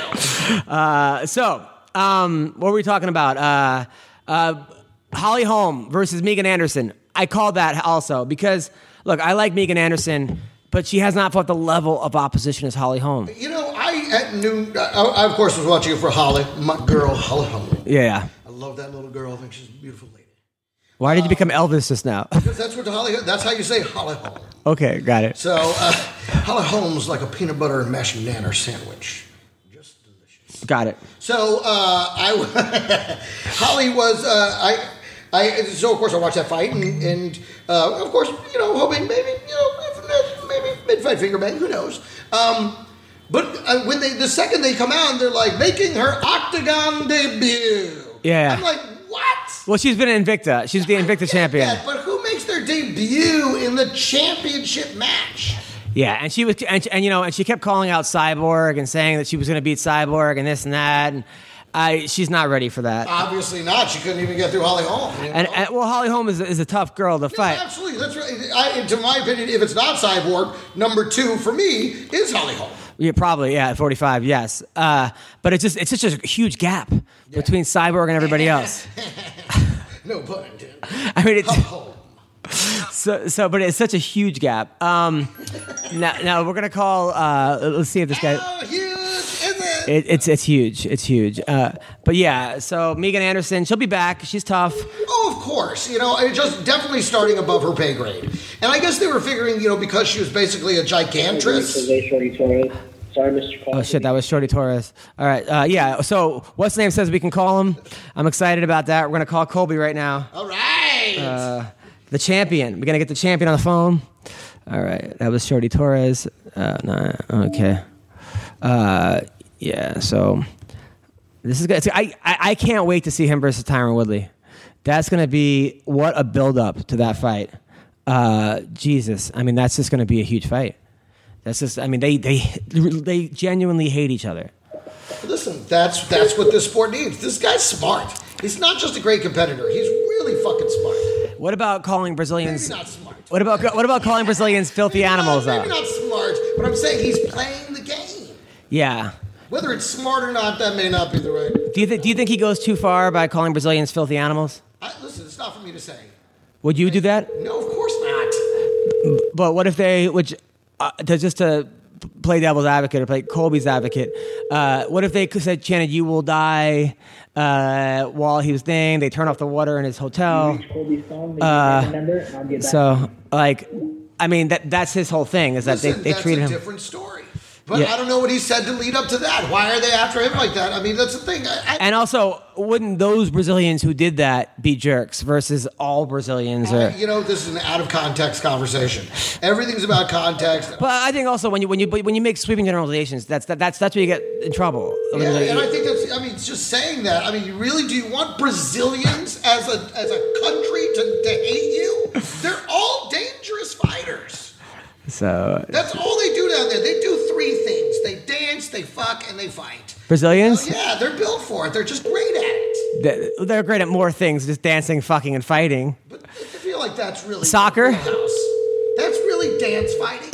What were we talking about? Holly Holm versus Megan Anderson. I called that also because Look, I like Megan Anderson, but she has not fought the level of opposition as Holly Holm. You know, I of course was watching it for Holly, my girl, Holly Holm. Yeah. I love that little girl. I think she's a beautiful lady. Why did you become Elvis just now? Because that's how you say Holly Holm. Okay, got it. So, Holly Holm's like a peanut butter and mashed nanner sandwich. Just delicious. Got it. So, Holly was, so of course I watched that fight and of course, you know, hoping maybe, you know, maybe mid-fight finger bang, who knows. But when the second they come out and they're like making her octagon debut. Yeah. I'm like, what? Well, she's been Invicta. She's the Invicta champion. Yeah, but who makes their debut in the championship match? Yeah, and she was, and you know, and she kept calling out Cyborg and saying that she was going to beat Cyborg and this and that, and she's not ready for that. Obviously not. She couldn't even get through Holly Holm. You know? And well, Holly Holm is a tough girl to fight. Absolutely, that's right. To my opinion, if it's not Cyborg, number 2 for me is Holly Holm. Yeah, probably. Yeah, 45. Yes, but it's such a huge gap between Cyborg and everybody else. No pun intended. I mean, but it's such a huge gap. Now we're gonna call. Let's see if this guy. How huge is it? It's huge. It's huge. But yeah, so Megan Anderson, she'll be back. She's tough. Oh, of course. You know, it's just definitely starting above her pay grade. And I guess they were figuring, you know, because she was basically a gigantress. Sorry, Mr. Cole. Oh shit, that was Shorty Torres. All right, yeah. So what's the name says we can call him. I'm excited about that. We're gonna call Colby right now. All right. The champion. We're gonna get the champion on the phone. All right, that was Shorty Torres. No, okay. Yeah. So this is good. I can't wait to see him versus Tyron Woodley. That's gonna be what a build up to that fight. Jesus, I mean that's just gonna be a huge fight. That's just, I mean, they genuinely hate each other. Listen, that's what this sport needs. This guy's smart. He's not just a great competitor. He's really fucking smart. What about calling Brazilians? Maybe not smart. What about calling Brazilians filthy animals? Maybe not smart, but I'm saying he's playing the game. Yeah. Whether it's smart or not, that may not be the right. Do you think he goes too far by calling Brazilians filthy animals? Listen, it's not for me to say. Would you do that? No, of course not. But what if they would? To play devil's advocate or play Colby's advocate, what if they said, Channing, you will die while he was thing? They turn off the water in his hotel. So, like, I mean, that's his whole thing is that they treat him. That's a different story. But I don't know what he said to lead up to that. Why are they after him like that? I mean, that's the thing. And also, wouldn't those Brazilians who did that be jerks versus all Brazilians? You know, this is an out of context conversation. Everything's about context. But I think also when you make sweeping generalizations, that's where you get in trouble. Yeah, and I think that's. I mean, it's just saying that. I mean, do you want Brazilians as a country to hate you? They're all dangerous fighters. So that's all they do down there. They do 3 things: they dance, they fuck, and they fight. Brazilians? Yeah, they're built for it. They're just great at it. They're great at more things, just dancing, fucking, and fighting. But I feel like that's really soccer. That's really dance fighting.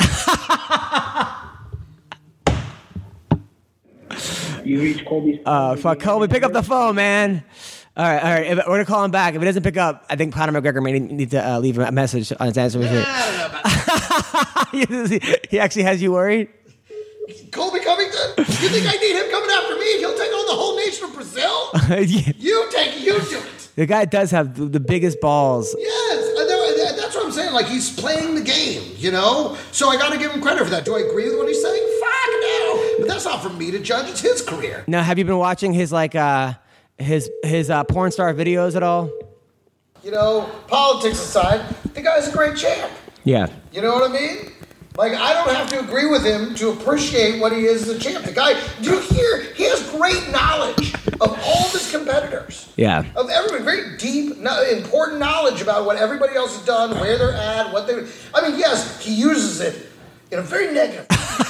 You reach Colby's. Fuck Colby, pick up the phone, man. All right. We're gonna call him back. If he doesn't pick up, I think Conor McGregor may need to leave a message on his answer machine. I don't know about that. He actually has you worried? Colby Covington? You think I need him coming after me? He'll take on the whole nation of Brazil? Yeah. You do it. The guy does have the biggest balls. Yes, that's what I'm saying. Like, he's playing the game, you know? So I got to give him credit for that. Do I agree with what he's saying? Fuck no. But that's not for me to judge. It's his career. Now, have you been watching his, like, his porn star videos at all? You know, politics aside, the guy's a great champ. Yeah. You know what I mean? Like, I don't have to agree with him to appreciate what he is as a champ. The guy, do you hear? He has great knowledge of all of his competitors. Yeah. Of everybody. Very deep, important knowledge about what everybody else has done, where they're at, what they're... I mean, yes, he uses it in a very negative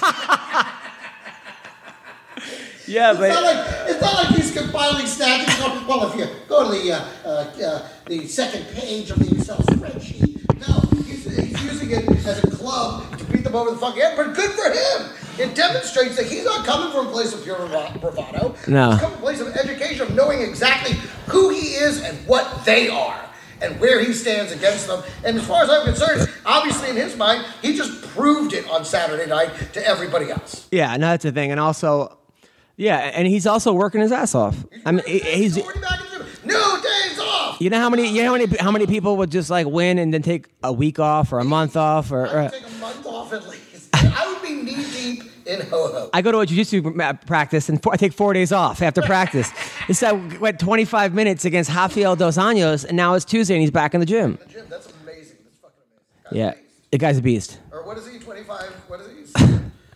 Yeah, but... It's not like he's compiling stats and going, well, if you go to the second page of the Excel spreadsheet, no, he's using it as a club to beat them over the fucking head, but good for him. It demonstrates that he's not coming from a place of pure bravado. No. He's coming from a place of education, of knowing exactly who he is and what they are. and where he stands against them. And as far as I'm concerned, obviously in his mind, he just proved it on Saturday night to everybody else. Yeah, no, that's the thing. And also, yeah, and he's also working his ass off. I mean, he's already back in the gym. No days off. You know how many people would just like win and then take a week off or a month off or I would take a month off at least. I would be knee deep in ho-ho. I go to a jiu-jitsu practice and I take 4 days off after practice. I went 25 minutes against Rafael Dos Anjos, and now it's Tuesday and he's back in the gym. That's amazing. That's fucking amazing. Yeah, the guy's a beast. Or what is he? 25? What is he?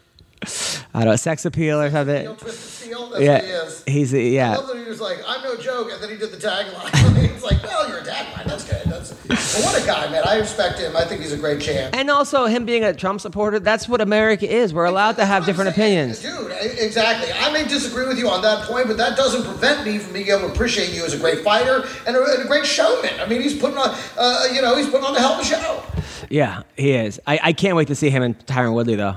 I don't know, sex appeal or something. Twisted Steel? That's Yeah, what he is. yeah. I love that he was like, I'm no joke, and then he did the tagline. It's like, well, you're a tagline. That's good. Well, what a guy, man. I respect him. I think he's a great champ. And also him being a Trump supporter, that's what America is. We're allowed to have different opinions. Dude, exactly. I may disagree with you on that point, but that doesn't prevent me from being able to appreciate you as a great fighter and a great showman. I mean, he's putting on, he's putting on a hell of a show. Yeah, he is. I can't wait to see him and Tyron Woodley, though.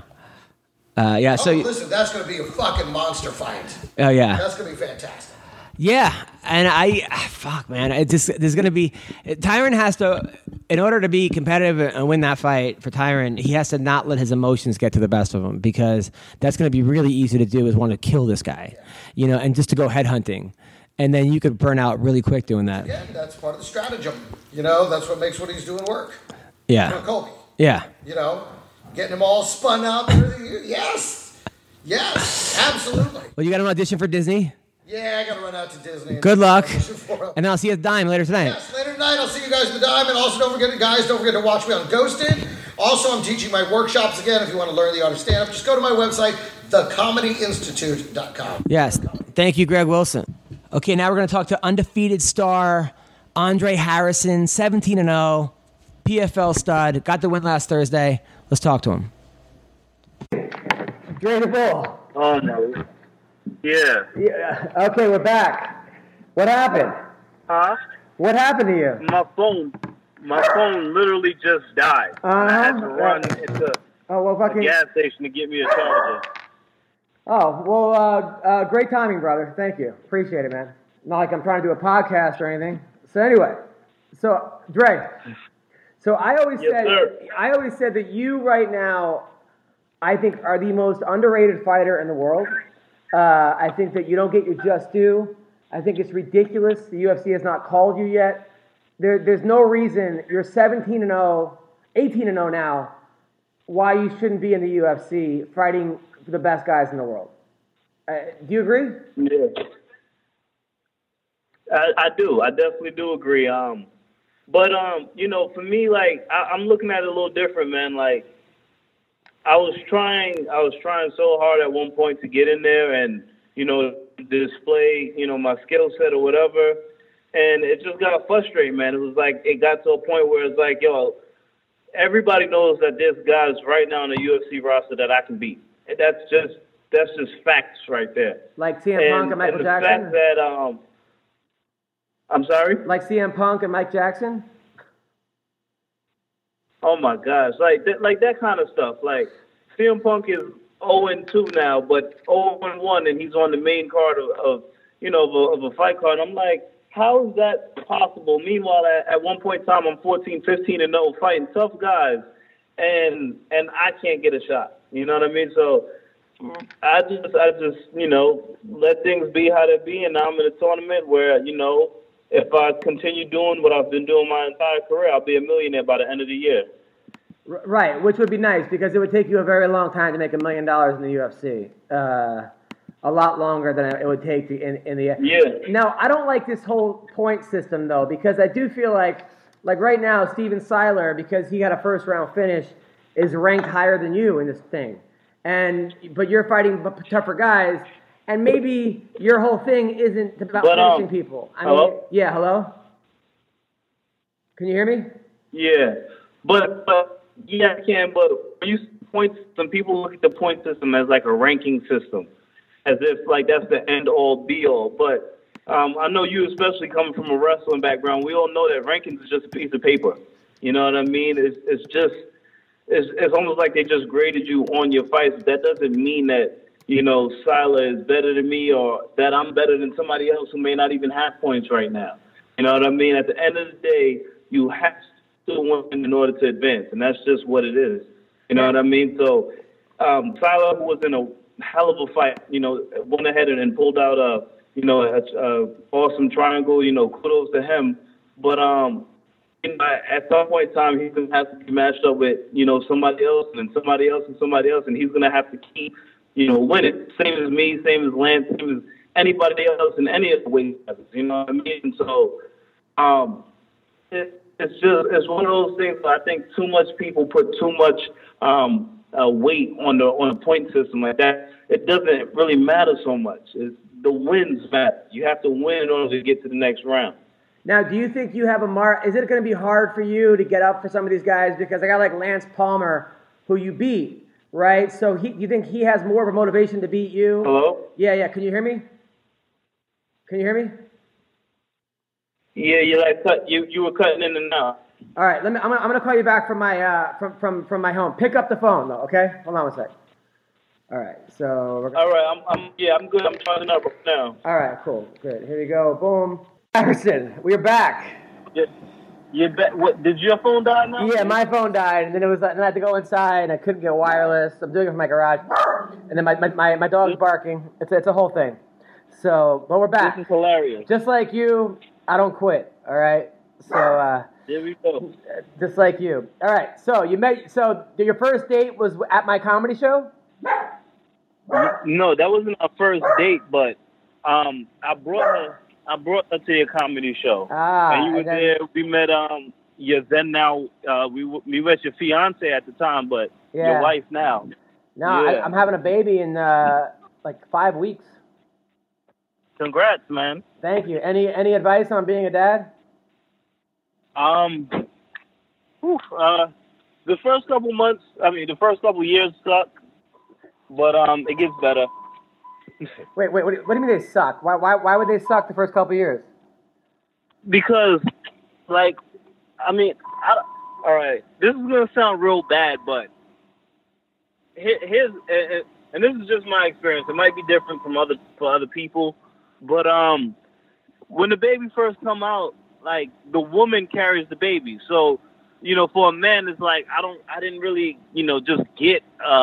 Listen, that's going to be a fucking monster fight. Oh, yeah. That's going to be fantastic. Yeah, and man, there's going to be, Tyron has to, in order to be competitive and win that fight for Tyron, he has to not let his emotions get to the best of him, because that's going to be really easy to do, is want to kill this guy, and just to go headhunting. And then you could burn out really quick doing that. Yeah, that's part of the stratagem. That's what makes what he's doing work. Yeah. Colby. Yeah. Getting him all spun up. Yes, absolutely. Well, you got an audition for Disney? Yeah, I got to run out to Disney. Good luck. And then I'll see you at the Dime later tonight. Yes, later tonight. I'll see you guys at the Dime. And also, don't forget to watch me on Ghosted. Also, I'm teaching my workshops again. If you want to learn the art of stand-up, just go to my website, thecomedyinstitute.com. Yes. Thank you, Greg Wilson. Okay, now we're going to talk to undefeated star Andre Harrison, 17-0, PFL stud. Got the win last Thursday. Let's talk to him. Dre the Bull. Oh, no. Yeah. Okay, we're back. What happened? Huh? What happened to you? My phone literally just died. I had to run into a gas station to get me a charger. Oh, well, great timing, brother. Thank you. Appreciate it, man. Not like I'm trying to do a podcast or anything. So anyway, Dre, I always said that you right now, I think, are the most underrated fighter in the world. I think that you don't get your just due. I think it's ridiculous the UFC has not called you yet. There's no reason you're 17-0, 18-0 now, why you shouldn't be in the UFC fighting for the best guys in the world. Do you agree? Yeah. I do. I definitely do agree. But for me, like, I'm looking at it a little different, man. Like, I was trying so hard at one point to get in there and, display, my skill set or whatever. And it just got frustrating, man. It was like, it got to a point where it's like, everybody knows that there's guys right now in the UFC roster that I can beat. And that's just facts right there. Like CM Punk and Michael Jackson? And the fact that, I'm sorry? Like CM Punk and Mike Jackson? Oh my gosh, like that kind of stuff. Like, CM Punk is 0-2 now, but 0-1, and he's on the main card of a fight card. I'm like, how is that possible? Meanwhile, at one point in time, I'm 14-15-0, fighting tough guys, and I can't get a shot. You know what I mean? So I just let things be how they be, and now I'm in a tournament where if I continue doing what I've been doing my entire career, I'll be a millionaire by the end of the year. Right, which would be nice, because it would take you a very long time to make $1 million in the UFC. A lot longer than it would take in the... Yeah. Now, I don't like this whole point system, though, because I do feel like right now, Steven Siler, because he got a first-round finish, is ranked higher than you in this thing. But you're fighting tougher guys, and maybe your whole thing isn't about finishing people. Hello? Yeah, hello? Can you hear me? Yeah. But yeah, I can. But when you point, some people look at the point system as like a ranking system, as if like that's the end all be all. But I know you, especially coming from a wrestling background, we all know that rankings is just a piece of paper. You know what I mean? It's almost like they just graded you on your fights. That doesn't mean that Siler is better than me or that I'm better than somebody else who may not even have points right now. You know what I mean? At the end of the day, you have to win in order to advance, and that's just what it is. You know what I mean? So Tyler was in a hell of a fight. You know, went ahead and pulled out a awesome triangle. You know, kudos to him. But at some point in time, he's gonna have to be matched up with somebody else, and then somebody else, and somebody else, and he's gonna have to keep winning. Same as me, same as Lance, same as anybody else in any of the weight classes. You know what I mean? And so it's one of those things where I think too much people put too much weight on the point system like that. It doesn't really matter so much. The wins matter. You have to win in order to get to the next round. Now, do you think you have is it going to be hard for you to get up for some of these guys? Because I got like Lance Palmer, who you beat, right? So you think he has more of a motivation to beat you? Hello? Yeah. Can you hear me? Can you hear me? Yeah, you were cutting in and out. All right, I'm gonna call you back from my from my home. Pick up the phone though, okay? Hold on a sec. All right, so we're all right, I'm good. I'm charging up right now. All right, cool, good. Here we go. Boom. Harrison, we're back. You bet. What? Did your phone die now? Yeah, my phone died, and then then I had to go inside, and I couldn't get wireless. I'm doing it from my garage, and then my dog's barking. It's a whole thing. So, but we're back. This is hilarious. Just like you, I don't quit. All right. So. There we go. Just like you. All right. So your first date was at my comedy show? No, that wasn't our first date, but I brought her to your comedy show. And you were there. We met your then now we met your fiance at the time, but your wife now. No, yeah. I'm having a baby in like 5 weeks. Congrats, man. Thank you. Any advice on being a dad? The first couple months, the first couple years suck, but it gets better. Wait, what do you mean they suck? Why would they suck the first couple years? Because, all right, this is gonna sound real bad, but here's and this is just my experience. It might be different for other people, but when the baby first come out, like the woman carries the baby. So, for a man, it's like I didn't really, just get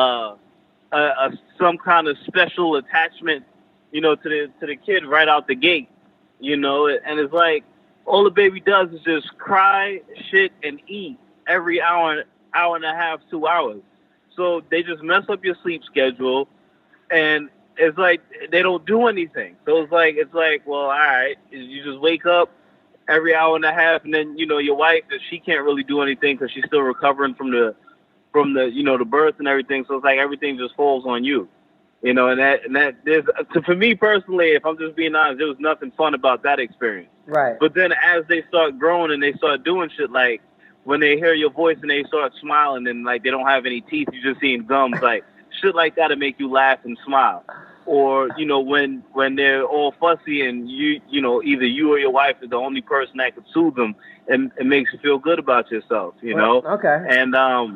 some kind of special attachment, to the kid right out the gate, and it's like all the baby does is just cry, shit, and eat every hour and a half, 2 hours. So they just mess up your sleep schedule, and it's like they don't do anything. So it's like, well, all right, you just wake up every hour and a half, and then your wife, she can't really do anything because she's still recovering from the the birth and everything. So it's like everything just falls on you, and that there's for me personally, if I'm just being honest, there was nothing fun about that experience. Right. But then as they start growing and they start doing shit, like when they hear your voice and they start smiling and like they don't have any teeth, you're just seeing gums, like shit like that to make you laugh and smile. Or, when they're all fussy and either you or your wife is the only person that could soothe them, and it makes you feel good about yourself, Okay. And,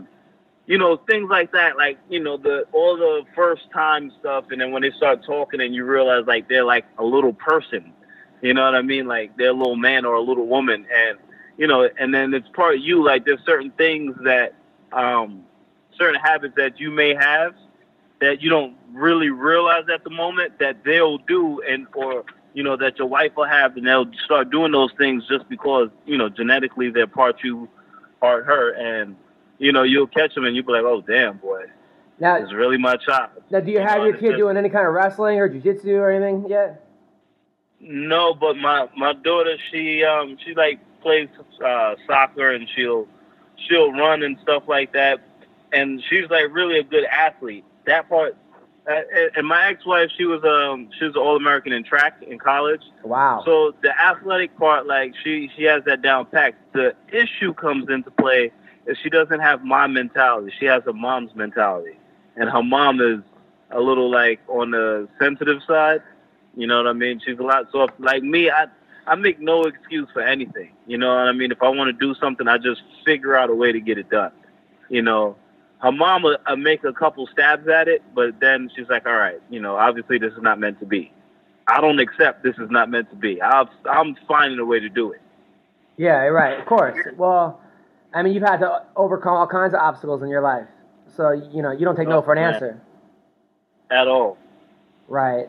things like that, like, all the first time stuff. And then when they start talking and you realize like they're like a little person, you know what I mean? Like they're a little man or a little woman. And, and then it's part of you, like there's certain things that, certain habits that you may have that you don't really realize at the moment that they'll do, or that your wife will have, and they'll start doing those things just because genetically they're part you, part her, and you'll catch them and you'll be like, oh damn, boy, now it's really my child. Now, do you have your kid doing any kind of wrestling or jiu-jitsu or anything yet? No, but my daughter, she like plays soccer, and she'll run and stuff like that, and she's like really a good athlete. That part, and my ex-wife, she was an All-American in track in college. Wow. So the athletic part, like she has that down packed. The issue comes into play is she doesn't have my mentality. She has her mom's mentality, and her mom is a little like on the sensitive side. You know what I mean? She's a lot soft. Like me, I make no excuse for anything. You know what I mean? If I want to do something, I just figure out a way to get it done. Her mom will make a couple stabs at it, but then she's like, all right, obviously this is not meant to be. I don't accept this is not meant to be. I'm finding a way to do it. Yeah, right. Of course. Well, I mean, you've had to overcome all kinds of obstacles in your life, so you don't take no for an answer. At all. Right.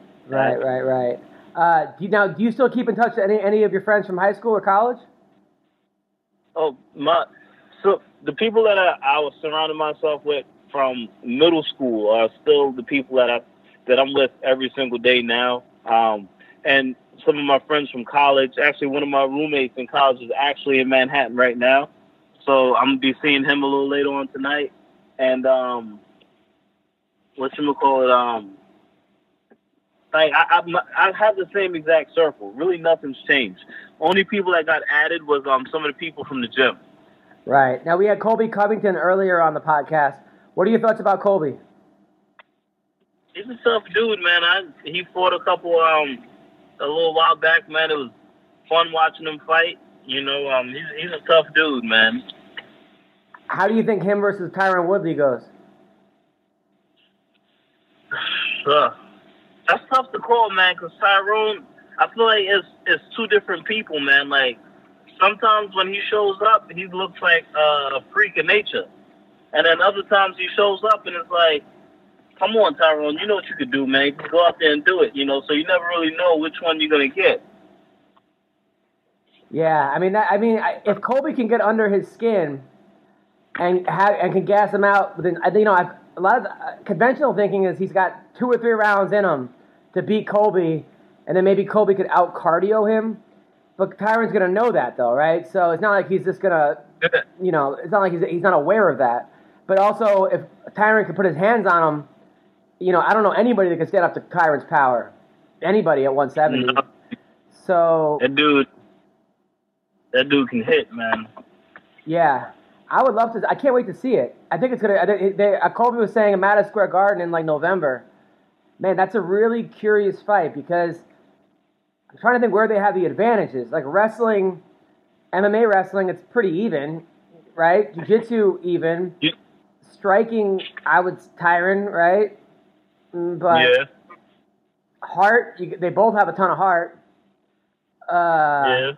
Do you still keep in touch with any of your friends from high school or college? Oh, so the people that I was surrounding myself with from middle school are still the people that I'm with every single day now. And some of my friends from college, actually one of my roommates in college is actually in Manhattan right now. So I'm going to be seeing him a little later on tonight. And whatchamacallit, like I have the same exact circle. Really nothing's changed. Only people that got added was some of the people from the gym. Right. Now we had Colby Covington earlier on the podcast. What are your thoughts about Colby? He's a tough dude, man. He fought a couple a little while back, man. It was fun watching him fight. He's a tough dude, man. How do you think him versus Tyron Woodley goes? That's tough to call, man, because Tyrone, I feel like it's two different people, man. Like, sometimes when he shows up, he looks like a freak of nature. And then other times he shows up and it's like, come on, Tyrone, you know what you could do, man. You can go out there and do it, so you never really know which one you're going to get. Yeah, if Colby can get under his skin and can gas him out, then a lot of conventional thinking is he's got 2 or 3 rounds in him to beat Colby, and then maybe Colby could out-cardio him. But Tyron's going to know that, though, right? So it's not like he's just going to, it's not like he's not aware of that. But also, if Tyron could put his hands on him, I don't know anybody that can stand up to Tyron's power. Anybody at 170. No. So that dude can hit, man. Yeah. I would love to. I can't wait to see it. I think it's going to, Colby was saying in Madison Square Garden in November. Man, that's a really curious fight because I'm trying to think where they have the advantages. Like wrestling, MMA wrestling, it's pretty even, right? Jiu-jitsu, even. Yeah. Striking, Tyron, right? But yeah. Heart, they both have a ton of heart. Yeah.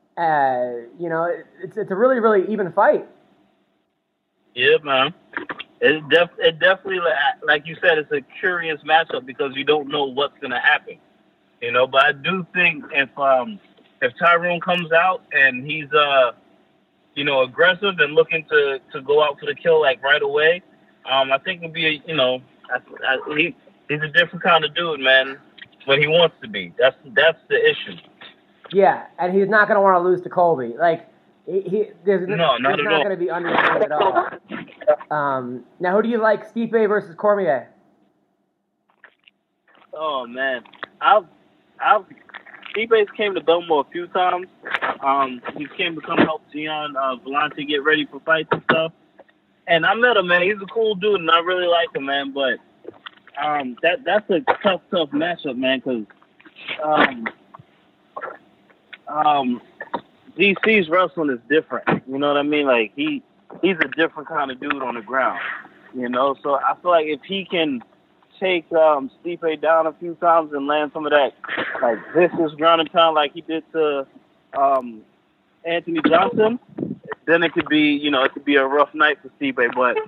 It's a really, really even fight. Yeah, man. It definitely, like you said, it's a curious matchup because you don't know what's going to happen. But I do think if Tyrone comes out and he's aggressive and looking to go out for the kill like right away, I think it'll be he's a different kind of dude, man. When he wants to be, that's the issue. Yeah, and he's not going to want to lose to Colby. Like he's not going to be understood at all. Now, who do you like, Stipe versus Cormier? Oh man, Stipe's came to Belmore a few times. He came to come help Gian Vellante get ready for fights and stuff. And I met him, man. He's a cool dude, and I really like him, man. But that's a tough matchup, man, because DC's wrestling is different. You know what I mean? Like he's a different kind of dude on the ground. So I feel like if he can take Stipe down a few times and land some of that like vicious ground and pound like he did to Anthony Johnson, then it could be a rough night for Stipe. But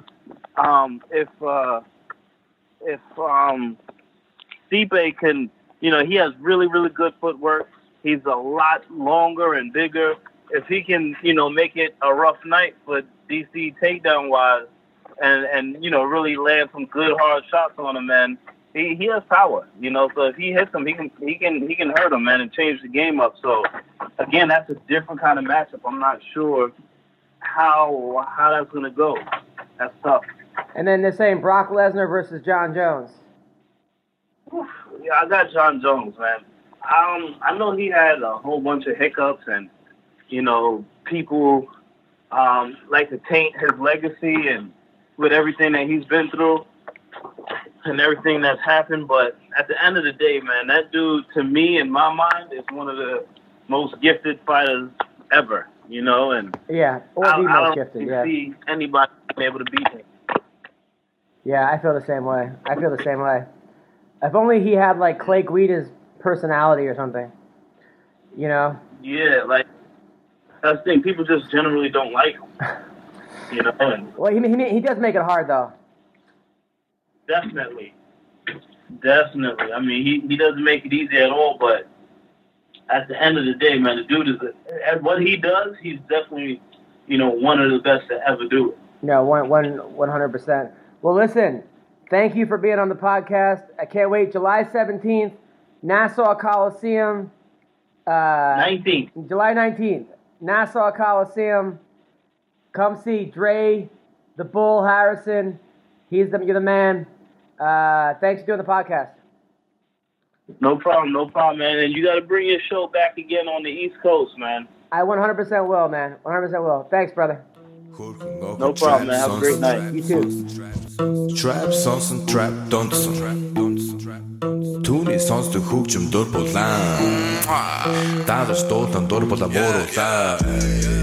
if Stipe can, he has really, really good footwork. He's a lot longer and bigger. If he can, make it a rough night for DC takedown wise, and really land some good hard shots on him, man. He has power, So if he hits him, he can hurt him, man, and change the game up. So again, that's a different kind of matchup. I'm not sure how that's gonna go. That's tough. And then they're saying Brock Lesnar versus John Jones. Yeah, I got John Jones, man. I know he had a whole bunch of hiccups, and people like to taint his legacy and with everything that he's been through and everything that's happened. But at the end of the day, man, that dude, to me, in my mind, is one of the most gifted fighters ever, and yeah, or the most gifted, yeah. See anybody being able to beat him. Yeah, I feel the same way. If only he had like Clay Guida's personality or something, Yeah, like That's the thing. People just generally don't like him. You know. And Well, he does make it hard though. definitely. I mean, he doesn't make it easy at all. But at the end of the day, man, the dude is at what he does. He's definitely, one of the best to ever do it. No, 100%. Well, listen, thank you for being on the podcast. I can't wait. July 17th, Nassau Coliseum. 19th. July 19th, Nassau Coliseum. Come see Dre, the Bull Harrison. You're the man. Thanks for doing the podcast. No problem, man. And you got to bring your show back again on the East Coast, man. I 100% will, man. 100% will. Thanks, brother. No problem, man. Have a great night. You too. Trap songs and trap dansen. Түүний сонсдог хөгжим дур булаан. Даадar стуулан дур булаа мууруулаа.